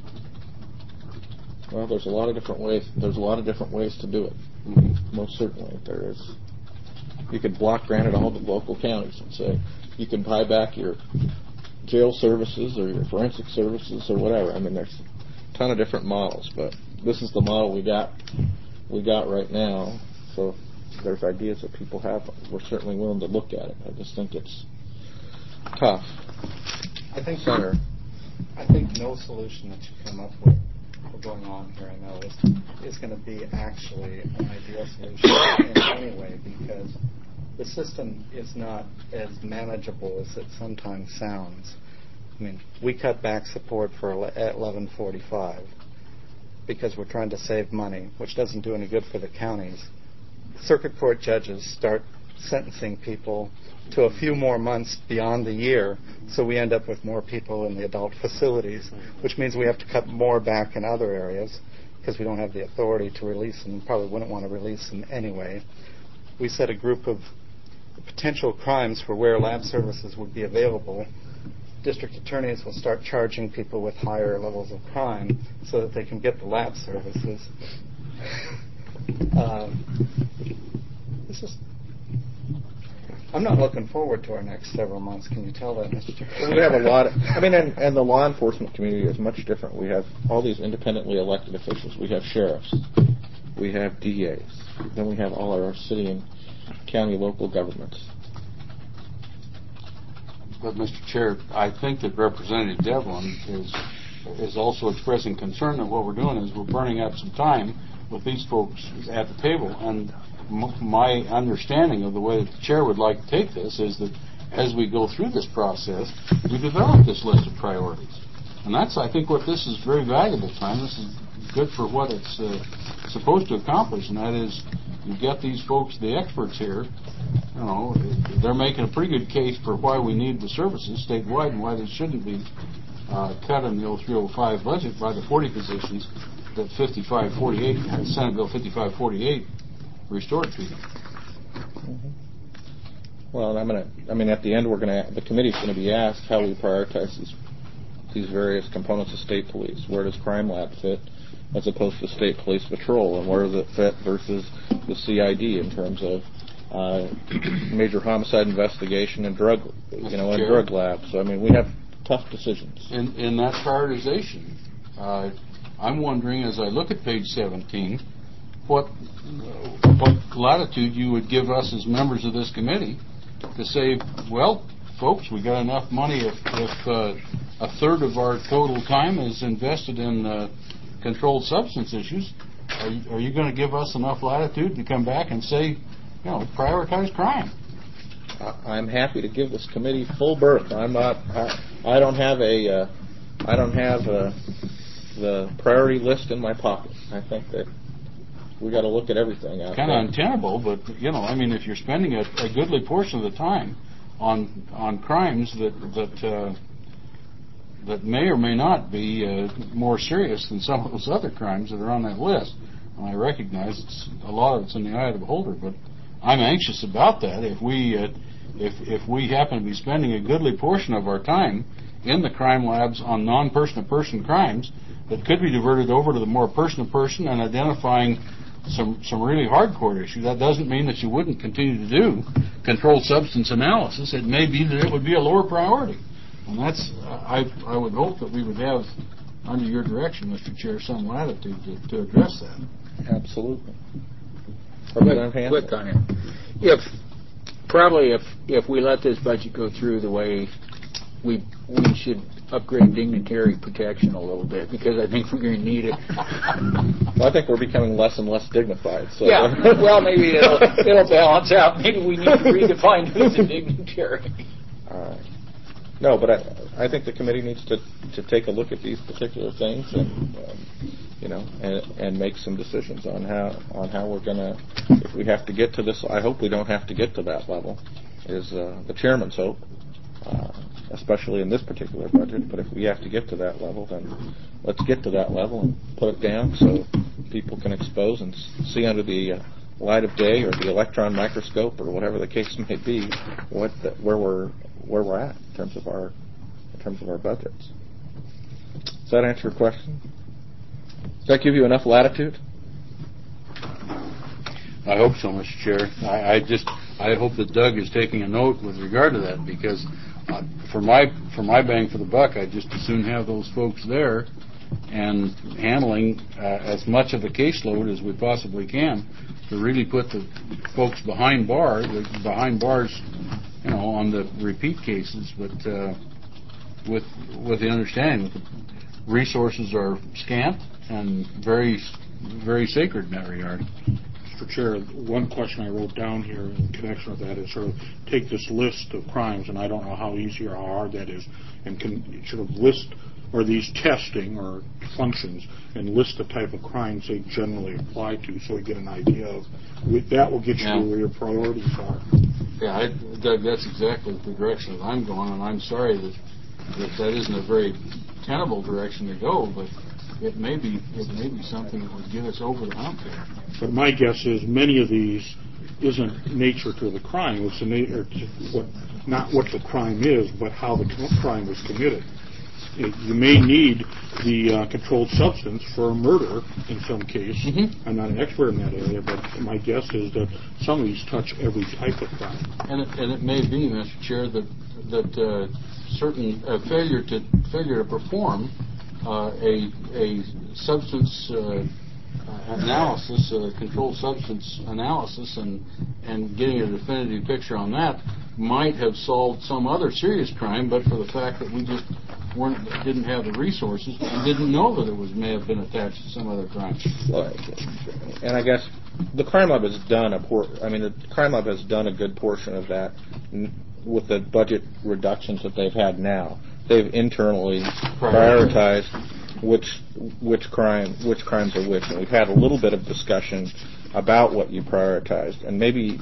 Well, there's a lot of different ways. There's a lot of different ways to do it. Mm-hmm. Most certainly, there is. You could block grant it all to local counties and say, you can buy back your jail services or your forensic services or whatever. I mean, there's a ton of different models, but this is the model we got right now. So if there's ideas that people have, we're certainly willing to look at it. I just think it's tough. I think no solution that you come up with for going on here, I know, is going to be actually an ideal solution in any way, because the system is not as manageable as it sometimes sounds. I mean, we cut back support for at 1145 because we're trying to save money, which doesn't do any good for the counties. Circuit court judges start sentencing people to a few more months beyond the year, so we end up with more people in the adult facilities, which means we have to cut more back in other areas because we don't have the authority to release them. Probably wouldn't want to release them anyway. We set a group of potential crimes for where lab services would be available. District attorneys will start charging people with higher levels of crime so that they can get the lab services. I'm not looking forward to our next several months. Can you tell that, Mr. Chairman? We have a lot of, and the law enforcement community is much different. We have all these independently elected officials. We have sheriffs. We have DAs. Then we have all our city and county local governments. But, Mr. Chair, I think that Representative Devlin is also expressing concern that what we're doing is we're burning up some time with these folks at the table. And my understanding of the way that the Chair would like to take this is that as we go through this process, we develop this list of priorities. And that's, I think, what this is very valuable time. This is good for what it's supposed to accomplish, and that is you get these folks, the experts here, you know, they're making a pretty good case for why we need the services statewide and why they shouldn't be cut in the 0305 budget by the 40 positions that 5548, Senate Bill 5548 restored to them. Well, at the end, the committee's going to be asked how we prioritize these various components of state police. Where does crime lab fit as opposed to state police patrol, and where does it fit versus the CID in terms of major homicide investigation and drug labs. So, we have tough decisions. In that prioritization, I'm wondering, as I look at page 17, what latitude you would give us as members of this committee to say, well, folks, we got enough money if a third of our total time is invested in controlled substance issues. Are you going to give us enough latitude to come back and say, prioritize crime? I'm happy to give this committee full berth. I don't have the priority list in my pocket. I think that we got to look at everything. Kind of untenable, but if you're spending a goodly portion of the time on crimes that may or may not be more serious than some of those other crimes that are on that list. And I recognize a lot of it's in the eye of the beholder, but I'm anxious about that. If we happen to be spending a goodly portion of our time in the crime labs on non-person-to-person crimes that could be diverted over to the more person-to-person and identifying some really hardcore issues, that doesn't mean that you wouldn't continue to do controlled substance analysis. It may be that it would be a lower priority. And that's, I would hope that we would have, under your direction, Mr. Chair, some latitude to address that. Absolutely. Quick on it. If we let this budget go through the way we should upgrade dignitary protection a little bit, because I think we're going to need it. Well, I think we're becoming less and less dignified. So. Yeah, well, maybe it'll balance out. Maybe we need to redefine who's a dignitary. All right. No, but I think the committee needs to take a look at these particular things and make some decisions on how we're going to, if we have to get to this. I hope we don't have to get to that level, is the chairman's hope, especially in this particular budget. But if we have to get to that level, then let's get to that level and put it down so people can expose and see under the light of day or the electron microscope or whatever the case may be where we're at in terms of our budgets. Does that answer your question? Does that give you enough latitude? I hope so, Mr. Chair. I I hope that Doug is taking a note with regard to that, because for my bang for the buck, I'd just as soon have those folks there and handling as much of a caseload as we possibly can to really put the folks behind bars, on the repeat cases, but with the understanding that the resources are scant and very, very sacred in that regard. Mr. Chair, one question I wrote down here in connection with that is sort of take this list of crimes, and I don't know how easy or how hard that is, and can sort of list, or these testing or functions, and list the type of crimes they generally apply to, so we get an idea of, that will get you where your priorities are. Yeah, Doug, that's exactly the direction that I'm going, and I'm sorry that isn't a very tenable direction to go, but it may be something that would get us over the hump there. But my guess is many of these isn't nature to the crime. It's not what the crime is, but how the crime was committed. You may need the controlled substance for a murder in some case. Mm-hmm. I'm not an expert in that area, but my guess is that some of these touch every type of crime. And it may be, Mr. Chair, that certain failure to perform a substance analysis, a controlled substance analysis, and getting a definitive picture on that might have solved some other serious crime, but for the fact that we just didn't have the resources and didn't know that it may have been attached to some other crime. And I guess the crime lab has done the crime lab has done a good portion of that with the budget reductions that they've had now. They've internally prioritized which crimes are which, and we've had a little bit of discussion about what you prioritized. And maybe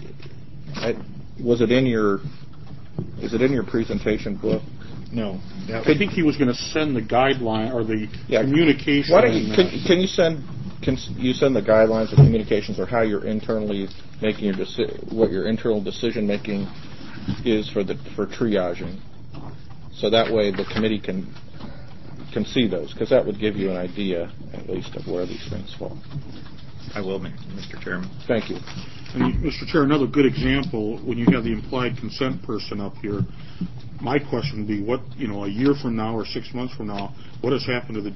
is it in your presentation book? No. I think he was going to send the guideline or the communication. Why don't you can you send the guidelines or communications, or how you're internally making your what your internal decision making is for triaging, so that way the committee can see those, because that would give you an idea at least of where these things fall. I will, Mr. Chairman. Thank you. And Mr. Chair, another good example, when you have the implied consent person up here, my question would be, what, a year from now or 6 months from now, what has happened to the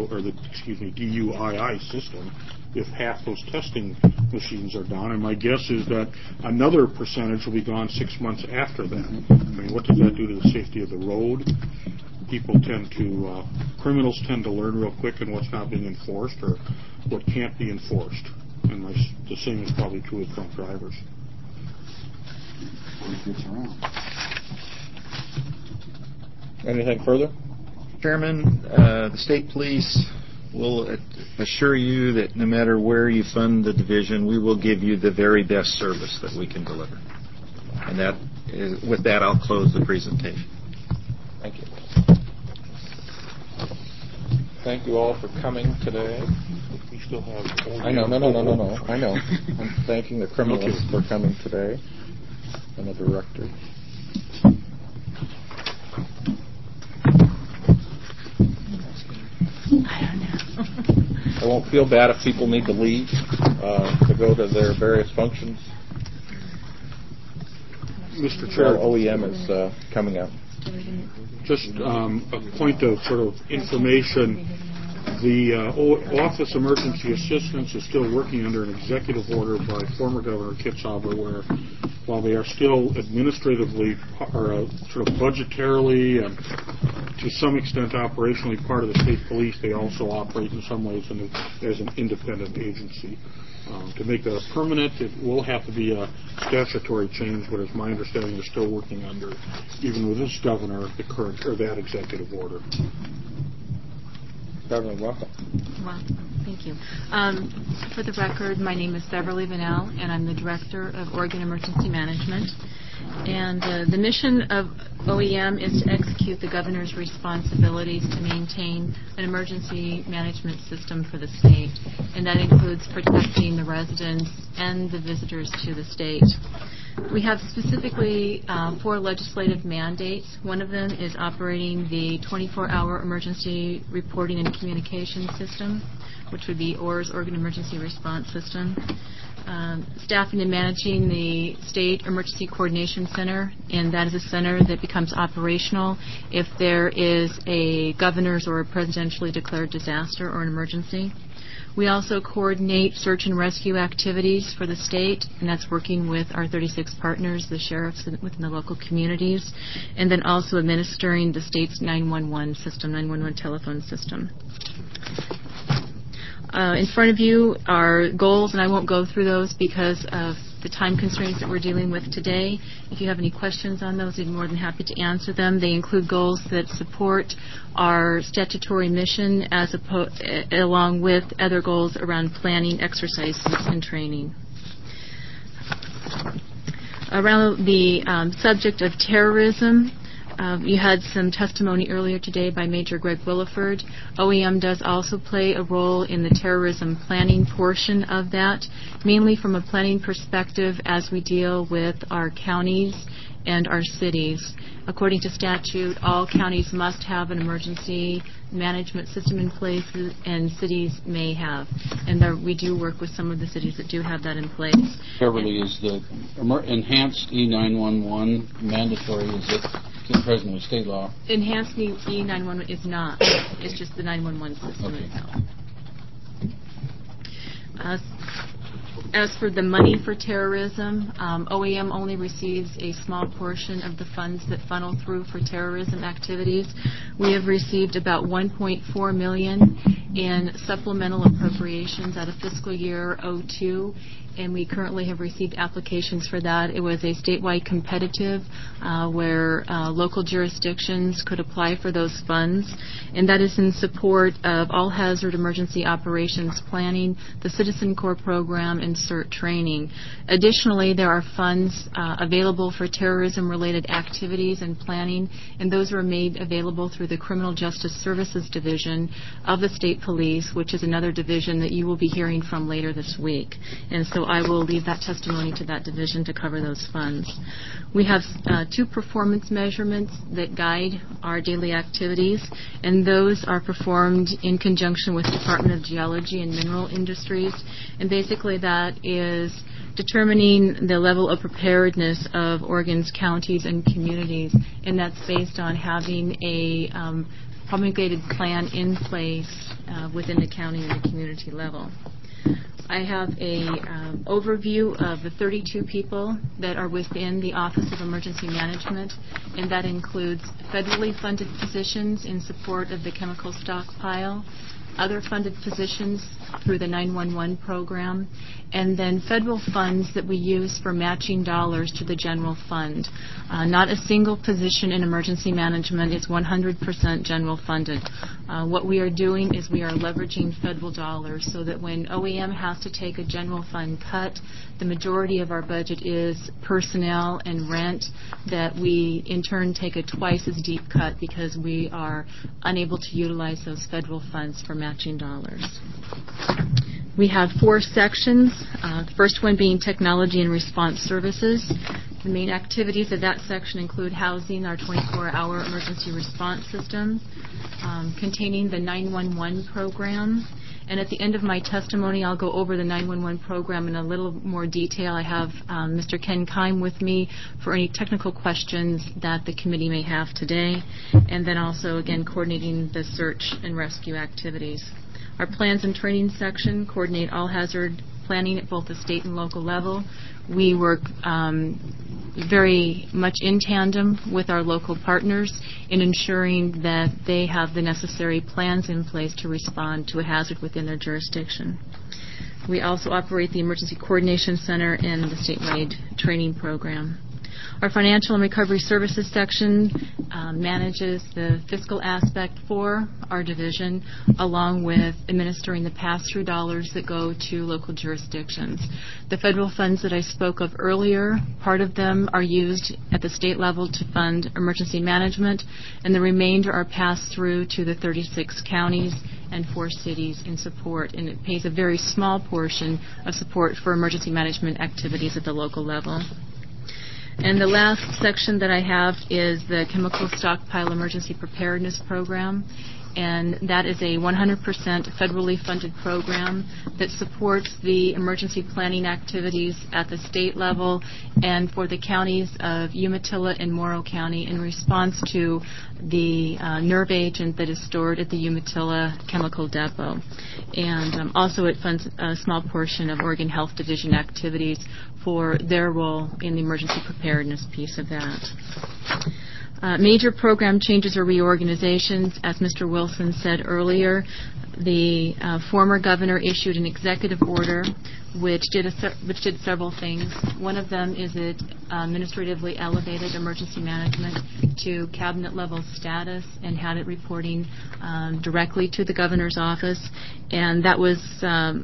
DUII system if half those testing machines are down? And my guess is that another percentage will be gone 6 months after that. What does that do to the safety of the road? Criminals tend to learn real quick in what's not being enforced or what can't be enforced. And the same is probably true with drunk drivers. Anything further? Chairman, the state police will assure you that no matter where you fund the division, we will give you the very best service that we can deliver. And with that, I'll close the presentation. Thank you. Thank you all for coming today. We still have... I know. I know. I'm thanking the criminalists for coming today and the director. I won't feel bad if people need to leave to go to their various functions. Mr. Chair, OEM is coming up. Just a point of sort of information. The Office of Emergency Assistance is still working under an executive order by former Governor Kitzhaber, where while they are still administratively or sort of budgetarily and to some extent operationally part of the state police, they also operate in some ways as an independent agency. To make that a permanent, it will have to be a statutory change, but it's my understanding they're still working under, even with this governor, the current or that executive order. Governor, welcome. Well, thank you. For the record, my name is Beverly Vanell, and I'm the Director of Oregon Emergency Management. And the mission of OEM is to execute the governor's responsibilities to maintain an emergency management system for the state, and that includes protecting the residents and the visitors to the state. We have specifically 4 legislative mandates. One of them is operating the 24-hour emergency reporting and communication system, which would be ORS, Oregon Emergency Response System. staffing and managing the State Emergency Coordination Center, and that is a center that becomes operational if there is a governor's or a presidentially declared disaster or an emergency. We also coordinate search and rescue activities for the state, and that's working with our 36 partners, the sheriffs within the local communities, and then also administering the state's 911 system, 911 telephone system. In front of you are goals, and I won't go through those because of the time constraints that we're dealing with today. If you have any questions on those, I'd be more than happy to answer them. They include goals that support our statutory mission along with other goals around planning, exercises, and training. Around the subject of terrorism, you had some testimony earlier today by Major Greg Williford. OEM does also play a role in the terrorism planning portion of that, mainly from a planning perspective as we deal with our counties and our cities. According to statute, all counties must have an emergency management system in place, and cities may have. And we do work with some of the cities that do have that in place. Beverly, is the enhanced E911 mandatory? Is it present with state law? Enhanced E911 is not. It's just the 911 system itself. As for the money for terrorism, OEM only receives a small portion of the funds that funnel through for terrorism activities. We have received about $1.4 million in supplemental appropriations out of fiscal year 02, and we currently have received applications for that. It was a statewide competitive where local jurisdictions could apply for those funds, and that is in support of all hazard emergency operations planning, the Citizen Corps program, and CERT training. Additionally, there are funds available for terrorism-related activities and planning, and those are made available through the Criminal Justice Services Division of the State Police, which is another division that you will be hearing from later this week. And so I will leave that testimony to that division to cover those funds. We have 2 performance measurements that guide our daily activities, and those are performed in conjunction with the Department of Geology and Mineral Industries. And basically that is determining the level of preparedness of Oregon's counties and communities, and that's based on having a promulgated plan in place within the county and the community level. I have an overview of the 32 people that are within the Office of Emergency Management, and that includes federally funded positions in support of the chemical stockpile, other funded positions through the 911 program, and then federal funds that we use for matching dollars to the general fund. Not a single position in emergency management is 100% general funded. What we are doing is we are leveraging federal dollars so that when OEM has to take a general fund cut, the majority of our budget is personnel and rent, that we in turn take a twice as deep cut because we are unable to utilize those federal funds for matching dollars. We have 4 sections, the first one being technology and response services. The main activities of that section include housing our 24-hour emergency response system, containing the 911 program. And at the end of my testimony, I'll go over the 911 program in a little more detail. I have Mr. Ken Kime with me for any technical questions that the committee may have today, and then also, again, coordinating the search and rescue activities. Our plans and training section coordinate all hazard planning at both the state and local level. We work very much in tandem with our local partners in ensuring that they have the necessary plans in place to respond to a hazard within their jurisdiction. We also operate the Emergency Coordination Center and the statewide training program. Our Financial and Recovery Services section manages the fiscal aspect for our division, along with administering the pass-through dollars that go to local jurisdictions. The federal funds that I spoke of earlier, part of them are used at the state level to fund emergency management, and the remainder are passed through to the 36 counties and 4 cities in support, and it pays a very small portion of support for emergency management activities at the local level. And the last section that I have is the Chemical Stockpile Emergency Preparedness Program. and that is a 100% federally funded program that supports the emergency planning activities at the state level and for the counties of Umatilla and Morrow County in response to the nerve agent that is stored at the Umatilla Chemical Depot. And also it funds a small portion of Oregon Health Division activities for their role in the emergency preparedness piece of that. Major program changes or reorganizations, as Mr. Wilson said earlier, the former governor issued an executive order which did several things. One of them is it administratively elevated emergency management to cabinet level status and had it reporting directly to the governor's office, and that was an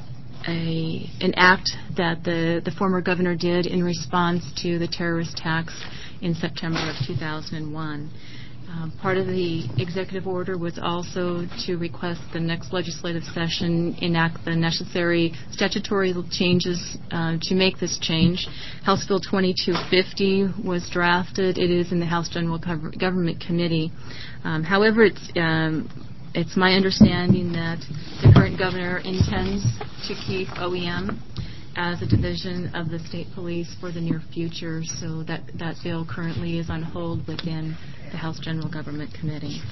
act that the former governor did in response to the terrorist attacks in September of 2001. Part of the executive order was also to request the next legislative session enact the necessary statutory changes to make this change. House Bill 2250 was drafted. It is in the House General Government Committee. However, it's my understanding that the current governor intends to keep OEM as a division of the state police for the near future, so that bill currently is on hold within the House General Government Committee.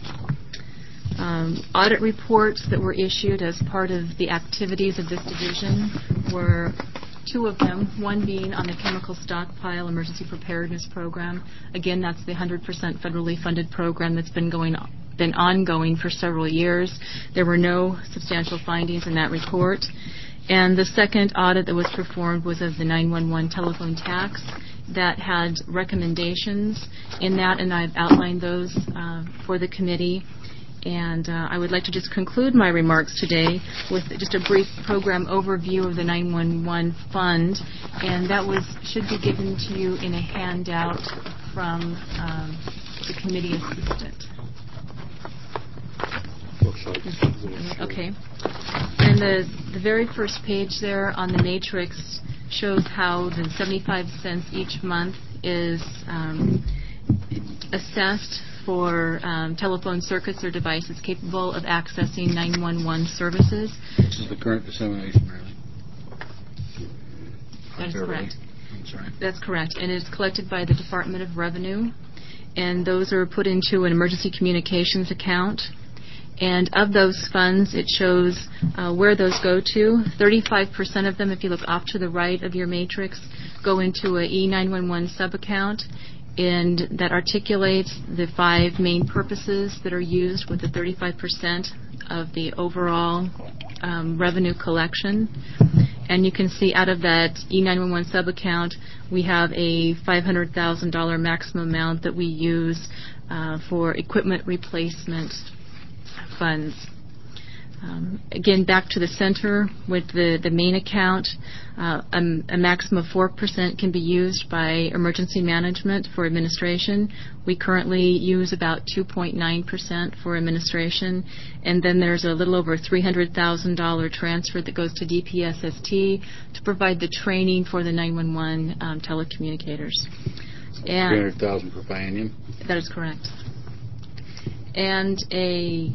Audit reports that were issued as part of the activities of this division were two of them, one being on the Chemical Stockpile Emergency Preparedness Program. Again, that's the 100% federally funded program that's been ongoing for several years. There were no substantial findings in that report. And the second audit that was performed was of the 911 telephone tax that had recommendations in that, and I've outlined those for the committee. And I would like to just conclude my remarks today with just a brief program overview of the 911 fund, and that should be given to you in a handout from the committee assistant. Okay. And the very first page there on the matrix shows how the 75 cents each month is assessed for telephone circuits or devices capable of accessing 911 services. This is the current dissemination, really. That is correct. I'm sorry. That's correct. And it's collected by the Department of Revenue, and those are put into an emergency communications account. And of those funds, it shows where those go to. 35% of them, if you look off to the right of your matrix, go into a E911 sub-account, and that articulates the 5 main purposes that are used with the 35% of the overall revenue collection. And you can see out of that E911 sub-account, we have a $500,000 maximum amount that we use for equipment replacement funds. Again, back to the center with the main account, a maximum of 4% can be used by emergency management for administration. We currently use about 2.9% for administration, and then there's a little over $300,000 transfer that goes to DPSST to provide the training for the 911 telecommunicators. And $300,000 per biennium? That is correct. And a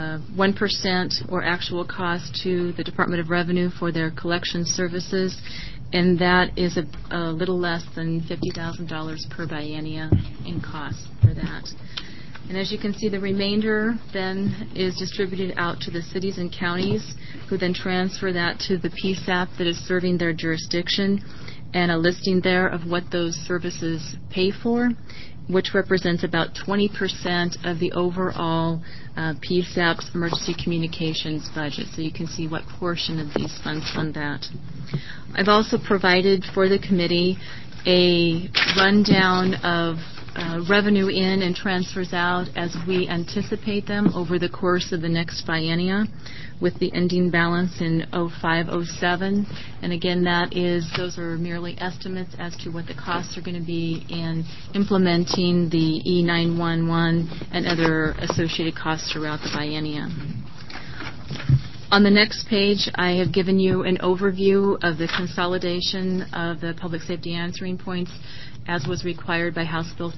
1% or actual cost to the Department of Revenue for their collection services, and that is a little less than $50,000 per biennia in cost for that. And as you can see, the remainder then is distributed out to the cities and counties, who then transfer that to the PSAP that is serving their jurisdiction, and a listing there of what those services pay for, which represents about 20% of the overall PSAP's emergency communications budget. So you can see what portion of these funds fund that. I've also provided for the committee a rundown of revenue in and transfers out as we anticipate them over the course of the next biennia, with the ending balance in 05-07. And again, those are merely estimates as to what the costs are going to be in implementing the E911 and other associated costs throughout the biennia. On the next page, I have given you an overview of the consolidation of the public safety answering points as was required by House Bill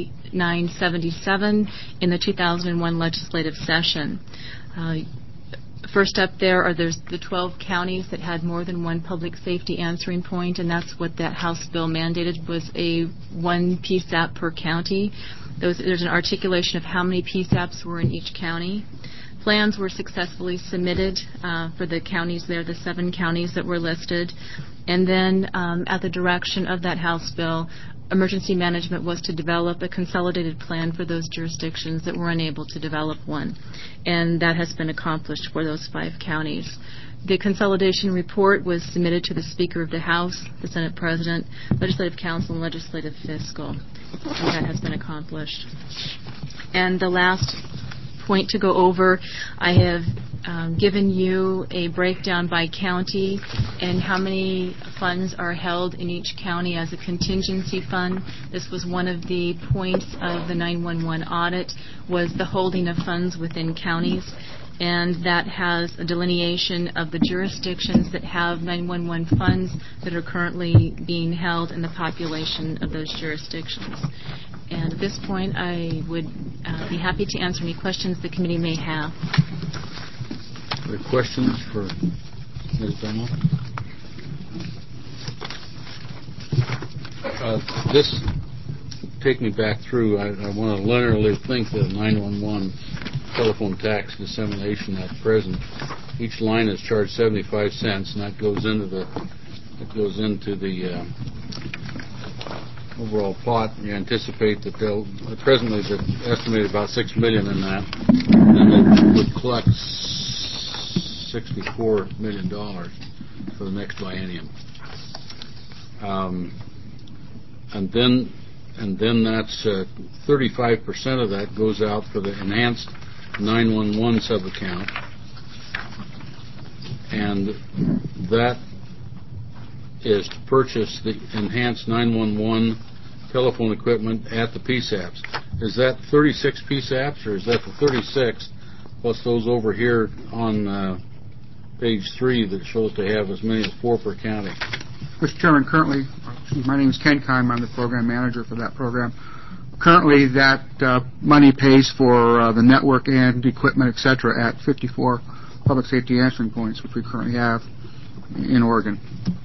3977 in the 2001 legislative session. First up there's the 12 counties that had more than one public safety answering point, and that's what that House bill mandated, was a one PSAP per county. There's an articulation of how many PSAPs were in each county. Plans were successfully submitted for the counties there, the 7 counties that were listed. And then at the direction of that House bill, emergency management was to develop a consolidated plan for those jurisdictions that were unable to develop one. And that has been accomplished for those 5 counties. The consolidation report was submitted to the Speaker of the House, the Senate President, Legislative Council, and Legislative Fiscal. And that has been accomplished. And the last point to go over, I have given you a breakdown by county and how many funds are held in each county as a contingency fund. This was one of the points of the 911 audit, was the holding of funds within counties, and that has a delineation of the jurisdictions that have 911 funds that are currently being held and the population of those jurisdictions. And at this point, I would be happy to answer any questions the committee may have. Are there questions for Ms. Bennell? This, take me back through, I want to linearly think that 911 telephone tax dissemination at present, each line is charged 75 cents, and that goes into the overall pot. You anticipate that they'll presently they're estimated about $6 million in that, and they would collect $64 million for the next biennium. And then that's 35% of that goes out for the enhanced 911 sub-account, and that is to purchase the enhanced 911 telephone equipment at the PSAPs. Is that 36 PSAPs, or is that the 36 plus those over here on page 3 that show that they have as many as 4 per county? Mr. Chairman, currently, my name is Ken Keim. I'm the program manager for that program. Currently, that money pays for the network and equipment, et cetera, at 54 public safety answering points, which we currently have in Oregon.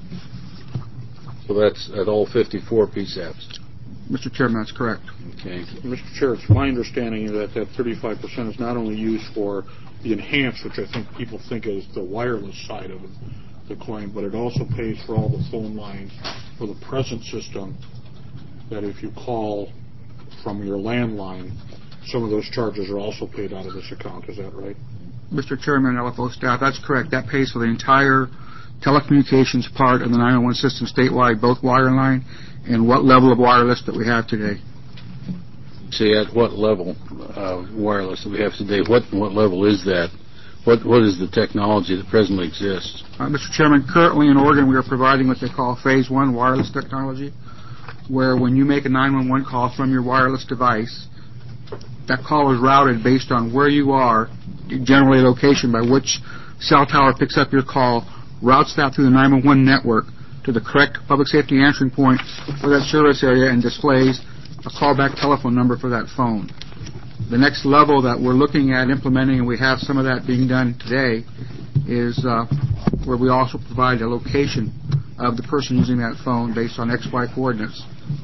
So that's at all 54 PSAPs? Mr. Chairman, that's correct. Okay. Mr. Chair, it's my understanding that 35% is not only used for the enhanced, which I think people think is the wireless side of the coin, but it also pays for all the phone lines for the present system, that if you call from your landline, some of those charges are also paid out of this account. Is that right? Mr. Chairman, LFO staff, that's correct. That pays for the entire telecommunications part of the 911 system statewide, both wireline and what level of wireless that we have today. See, at what level wireless that we have today? What level is that? What is the technology that presently exists? Mr. Chairman, currently in Oregon we are providing what they call Phase 1 wireless technology, where when you make a 911 call from your wireless device, that call is routed based on where you are, generally location by which cell tower picks up your call, routes that through the 911 network to the correct public safety answering point for that service area, and displays a callback telephone number for that phone. The next level that we're looking at implementing, and we have some of that being done today, is where we also provide a location of the person using that phone based on XY coordinates.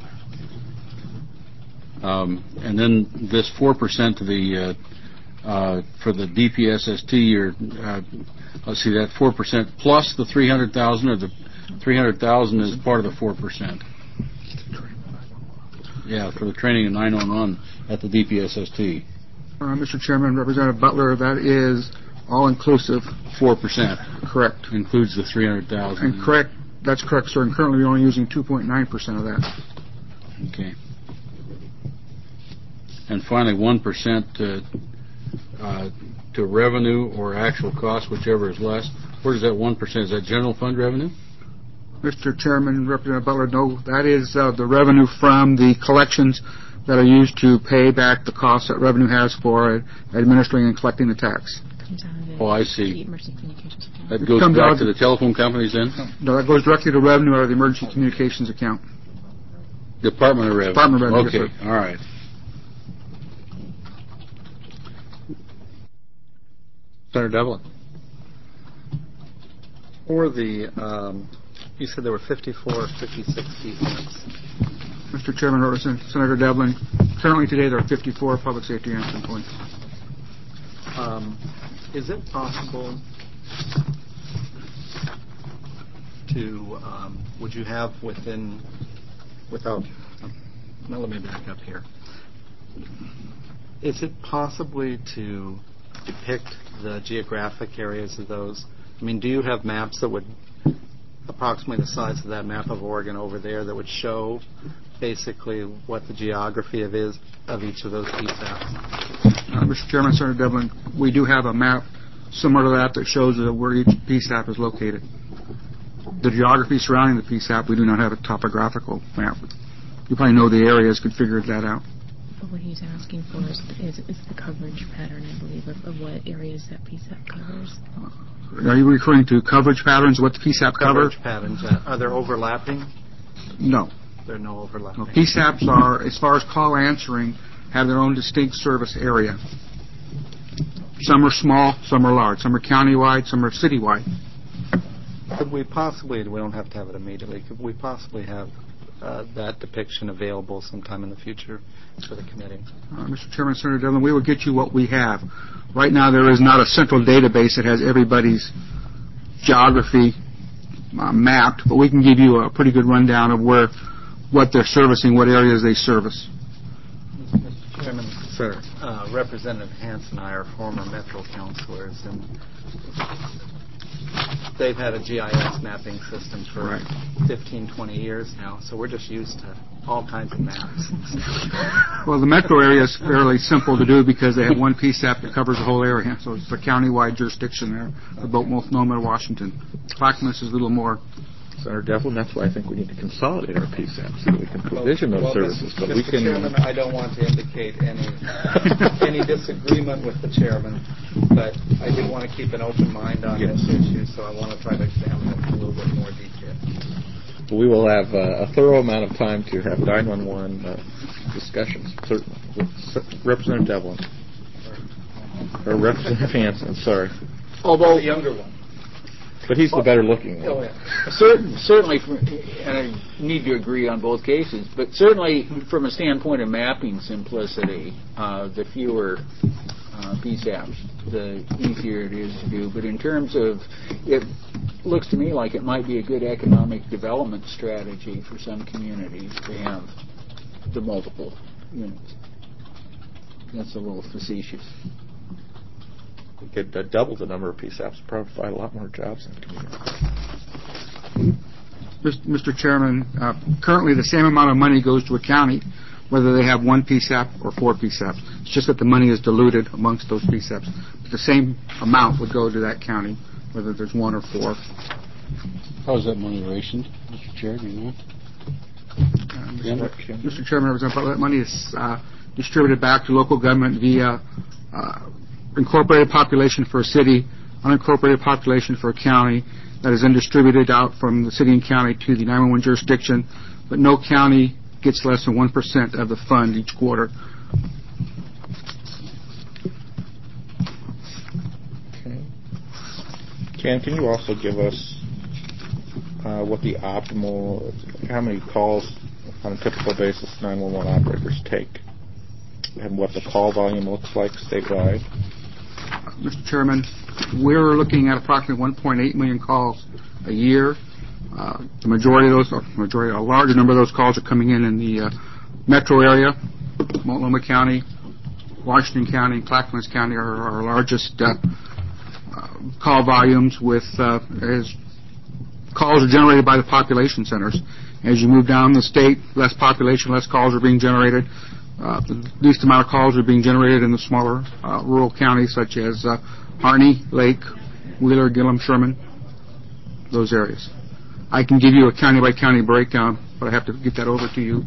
And then this 4% to the for the DPSST, let's see, that 4% plus the 300,000, or the 300,000 is part of the 4%. Yeah, for the training of 911 at the DPSST. Mr. Chairman, Representative Butler, that is all inclusive. 4%. Correct. Includes the 300,000. And correct. That's correct, sir. And currently we're only using 2.9% of that. Okay. And finally, 1% to revenue or actual cost, whichever is less. Where does that 1%? Is that general fund revenue? Mr. Chairman, Representative Butler, no, that is the revenue from the collections that are used to pay back the costs that revenue has for administering and collecting the tax. Oh, I see. the emergency communications account. That goes Comes back out- to the telephone companies then? No, that goes directly to revenue out of the emergency communications account. Department of Revenue. Department of Revenue, yes, Okay, all right. Senator Devlin. For the, you said there were 54, 56 PSAPs. Mr. Chairman, Representative Senator Devlin, currently today there are 54 public safety answering points. Is it possible to, would you have without, now let me back up here. Is it possibly to depict the geographic areas of those? I mean, do you have maps that would, approximately the size of that map of Oregon over there, that would show basically what the geography is of each of those PSAPs? Mr. Chairman, Senator Devlin, we do have a map similar to that shows where each PSAP is located. The geography surrounding the PSAP, we do not have a topographical map. You probably know the areas, could figure that out. But what he's asking for is the coverage pattern, I believe, of what areas that PSAP covers. Are you referring to coverage patterns, what the PSAP Coverage cover? patterns, are there overlapping? No. There are no overlapping. No. PSAPs are, as far as call answering, have their own distinct service area. Some are small, some are large. Some are countywide, some are citywide. Could we possibly, we don't have to have it immediately, could we possibly have that depiction available sometime in the future for the committee? Mr. Chairman, Senator Devlin, we will get you what we have. Right now there is not a central database that has everybody's geography mapped, but we can give you a pretty good rundown of what they're servicing, what areas they service. Mr. Chairman, sir. Representative Hanson and I are former Metro councilors, and they've had a GIS mapping system for 15, 20 years now, so we're just used to all kinds of maps. Well, the metro area is fairly simple to do because they have one PSAP that covers the whole area, so it's a countywide jurisdiction there for both Multnomah and Washington. Clackamas is a little more. Senator Devlin, that's why I think we need to consolidate our PSAPs so we can provision those services. But we Mr. can. Chairman, I don't want to indicate any disagreement with the chairman, but I do want to keep an open mind on this issue, so I want to try to examine it in a little bit more detail. We will have a thorough amount of time to have 911 discussions, certainly, with Representative Devlin. Or Representative Hanson, sorry. Although the younger one. But he's the better looking one. Oh, yeah. Certainly, and I need to agree on both cases, but certainly from a standpoint of mapping simplicity, the fewer PSAPs, the easier it is to do. But in terms of, it looks to me like it might be a good economic development strategy for some communities to have the multiple units. That's a little facetious. We could double the number of PSAPs, provide a lot more jobs in the community. Mr. Chairman, currently the same amount of money goes to a county, whether they have one PSAP or four PSAPs. It's just that the money is diluted amongst those PSAPs. But the same amount would go to that county, whether there's one or four. How is that money rationed, Mr. Chair? Do you know? Mr. Chairman, that money is distributed back to local government via incorporated population for a city, unincorporated population for a county, that is then distributed out from the city and county to the 911 jurisdiction, but no county gets less than 1% of the fund each quarter. Okay. Ken, can you also give us what the optimal, how many calls on a typical basis 911 operators take, and what the call volume looks like statewide? Mr. Chairman, we're looking at approximately 1.8 million calls a year. The majority of those, a larger number of those calls are coming in the metro area. Multnomah County, Washington County, and Clackamas County are our largest call volumes, with as calls are generated by the population centers. As you move down the state, less population, less calls are being generated. The least amount of calls are being generated in the smaller rural counties such as Harney, Lake, Wheeler, Gillum, Sherman, those areas. I can give you a county-by-county breakdown, but I have to get that over to you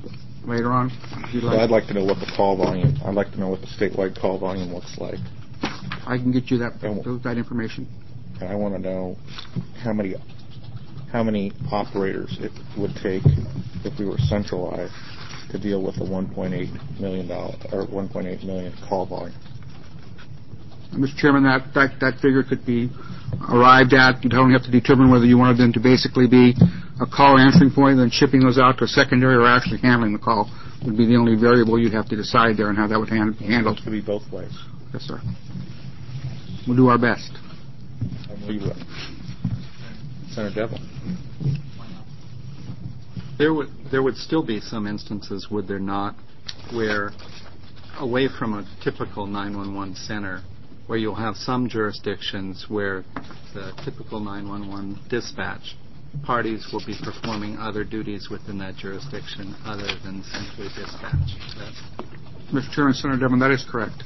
later on. So I'd like to know what the call volume, I'd like to know what the statewide call volume looks like. I can get you that information. And I want to know how many operators it would take if we were centralized to deal with the $1.8 million or 1.8 million call volume. Mr. Chairman, that figure could be arrived at. You'd only have to determine whether you wanted them to basically be a call answering point and then shipping those out to a secondary or actually handling the call would be the only variable you'd have to decide there and how that would be handled. It could be both ways. Yes, sir. We'll do our best. I know you will. Senator Devlin. There would still be some instances, would there not, where away from a typical 911 center, where you'll have some jurisdictions where the typical 911 dispatch parties will be performing other duties within that jurisdiction other than simply dispatch. Mr. Chairman, Senator Devlin, that is correct.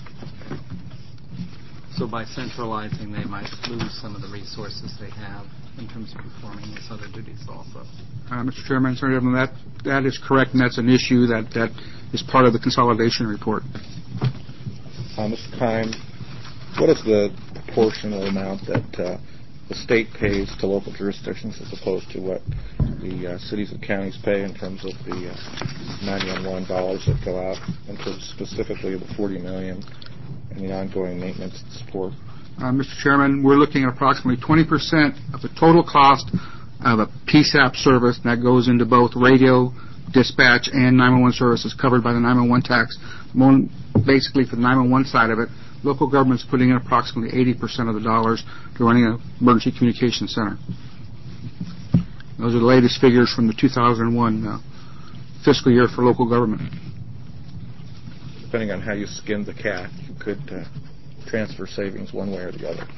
So by centralizing, they might lose some of the resources they have in terms of performing those other duties also. Mr. Chairman, Senator Devlin, that is correct, and that's an issue that is part of the consolidation report. Mr. Kime, what is the proportional amount that the state pays to local jurisdictions as opposed to what the cities and counties pay in terms of the 911 dollars that go out, in terms specifically of the $40 million and the ongoing maintenance and support? Mr. Chairman, we're looking at approximately 20% of the total cost of a PSAP service, and that goes into both radio, dispatch, and 911 services covered by the 911 tax. Basically, for the 911 side of it, local government's putting in approximately 80% of the dollars to running an emergency communications center. Those are the latest figures from the 2001 fiscal year for local government. Depending on how you skin the cat, you could transfer savings one way or the other.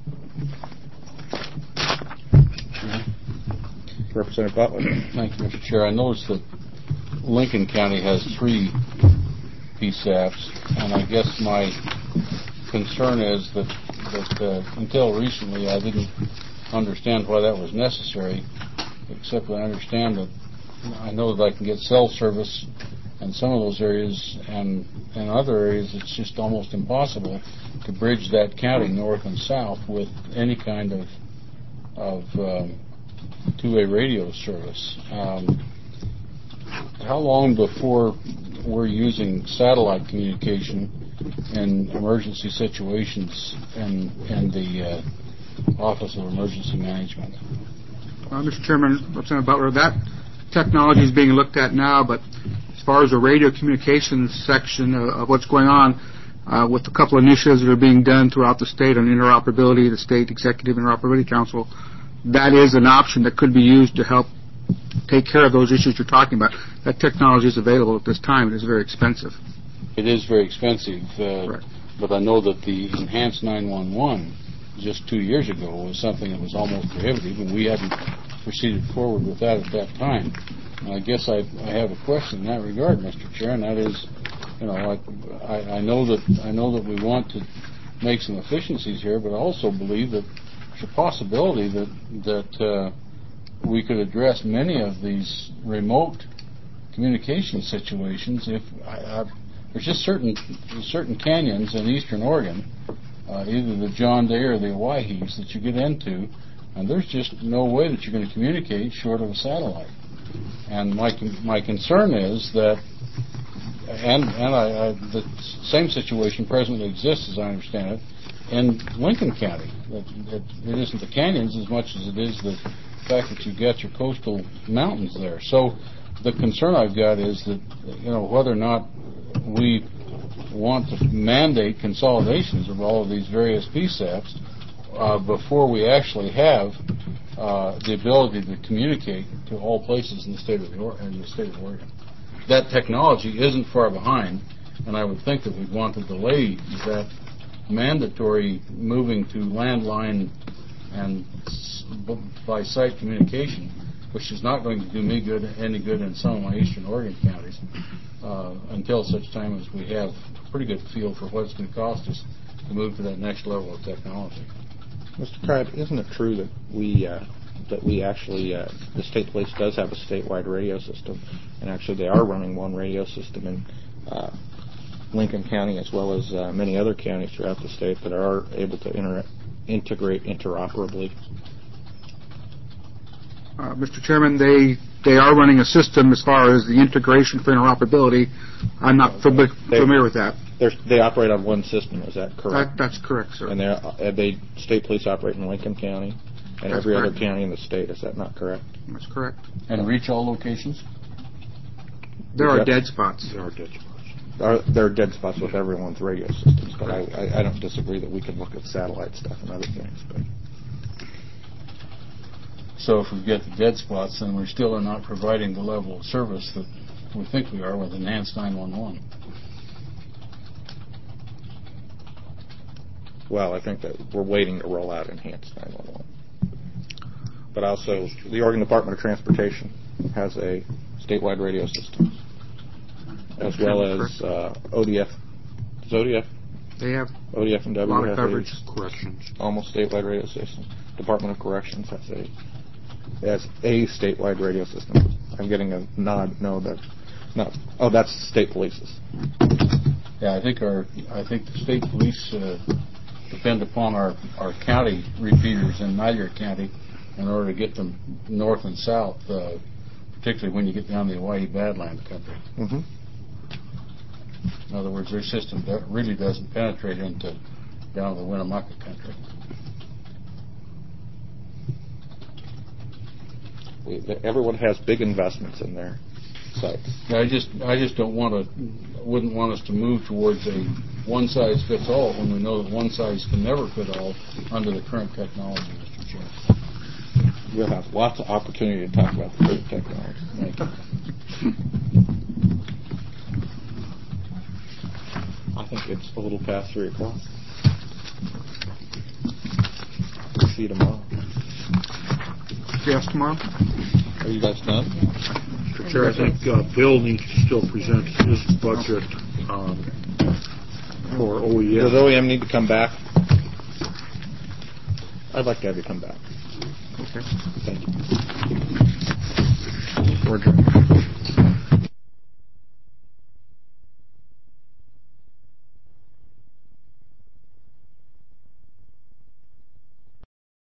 Representative Butler. Thank you, Mr. Chair. I noticed that Lincoln County has 3 PSAPs, and I guess my concern is that until recently I didn't understand why that was necessary, except that I understand that I know that I can get cell service in some of those areas, and in other areas it's just almost impossible to bridge that county north and south with any kind of two-way radio service. How long before we're using satellite communication in emergency situations in the Office of Emergency Management? Mr. Chairman, Representative Butler, that technology is being looked at now, but as far as the radio communications section of what's going on, with a couple of initiatives that are being done throughout the state on interoperability, the State Executive Interoperability Council, that is an option that could be used to help take care of those issues you're talking about. That technology is available at this time. It is very expensive. It is very expensive, but I know that the Enhanced 911 just 2 years ago was something that was almost prohibitive, and we hadn't proceeded forward with that at that time. And I guess I have a question in that regard, Mr. Chair, and that is, I know that we want to make some efficiencies here, but I also believe that there's a possibility that we could address many of these remote communication situations if there's just certain canyons in eastern Oregon, either the John Day or the Owyhees, that you get into, and there's just no way that you're going to communicate short of a satellite. And my concern is that, the same situation presently exists, as I understand it, in Lincoln County. It isn't the canyons as much as it is the fact that you've got your coastal mountains there. So the concern I've got is that, whether or not we want to mandate consolidations of all of these various PSAPs before we actually have the ability to communicate to all places in the state of Oregon. That technology isn't far behind, and I would think that we'd want to delay that mandatory moving to landline and by site communication, which is not going to do me any good in some of my eastern Oregon counties, until such time as we have a pretty good feel for what it's going to cost us to move to that next level of technology. Mr. Kime, isn't it true that we actually, the state police does have a statewide radio system, and actually they are running one radio system in Lincoln County as well as many other counties throughout the state that are able to integrate interoperably. Mr. Chairman, they are running a system as far as the integration for interoperability. I'm not familiar with that. They operate on one system, is that correct? That's correct, sir. And they state police operate in Lincoln County and That's every correct. other county in the state, is that not correct? That's correct. And reach all locations? There are dead spots. There are dead spots. There are dead spots with everyone's radio systems, but I don't disagree that we can look at satellite stuff and other things. But. So if we get the dead spots, then we still are not providing the level of service that we think we are with Enhanced 911. Well, I think that we're waiting to roll out Enhanced 911. But also, the Oregon Department of Transportation has a statewide radio system, as well as ODF. Does ODF? They have ODF and a W lot of have coverage. Corrections. almost statewide radio system. Department of Corrections has a statewide radio system. I'm getting a nod. No, that no. Oh, that's state police's. Yeah, I think the state police depend upon our county repeaters in Malheur County in order to get them north and south, particularly when you get down the Hawaii Badlands country. Mm-hmm. In other words, their system really doesn't penetrate into down to the Winnemucca country. Everyone has big investments in their sites. I just wouldn't want us to move towards a one-size-fits-all when we know that one size can never fit all under the current technology, Mr. Chair. We'll have lots of opportunity to talk about the current technology. Thank you. I think it's a little past 3 o'clock. We'll see you tomorrow. Yes, tomorrow. Are you guys done? Mr. Chair, I think Bill needs to still present his budget for OEM. Does OEM need to come back? I'd like to have you come back. Okay. Thank you. We're adjourned.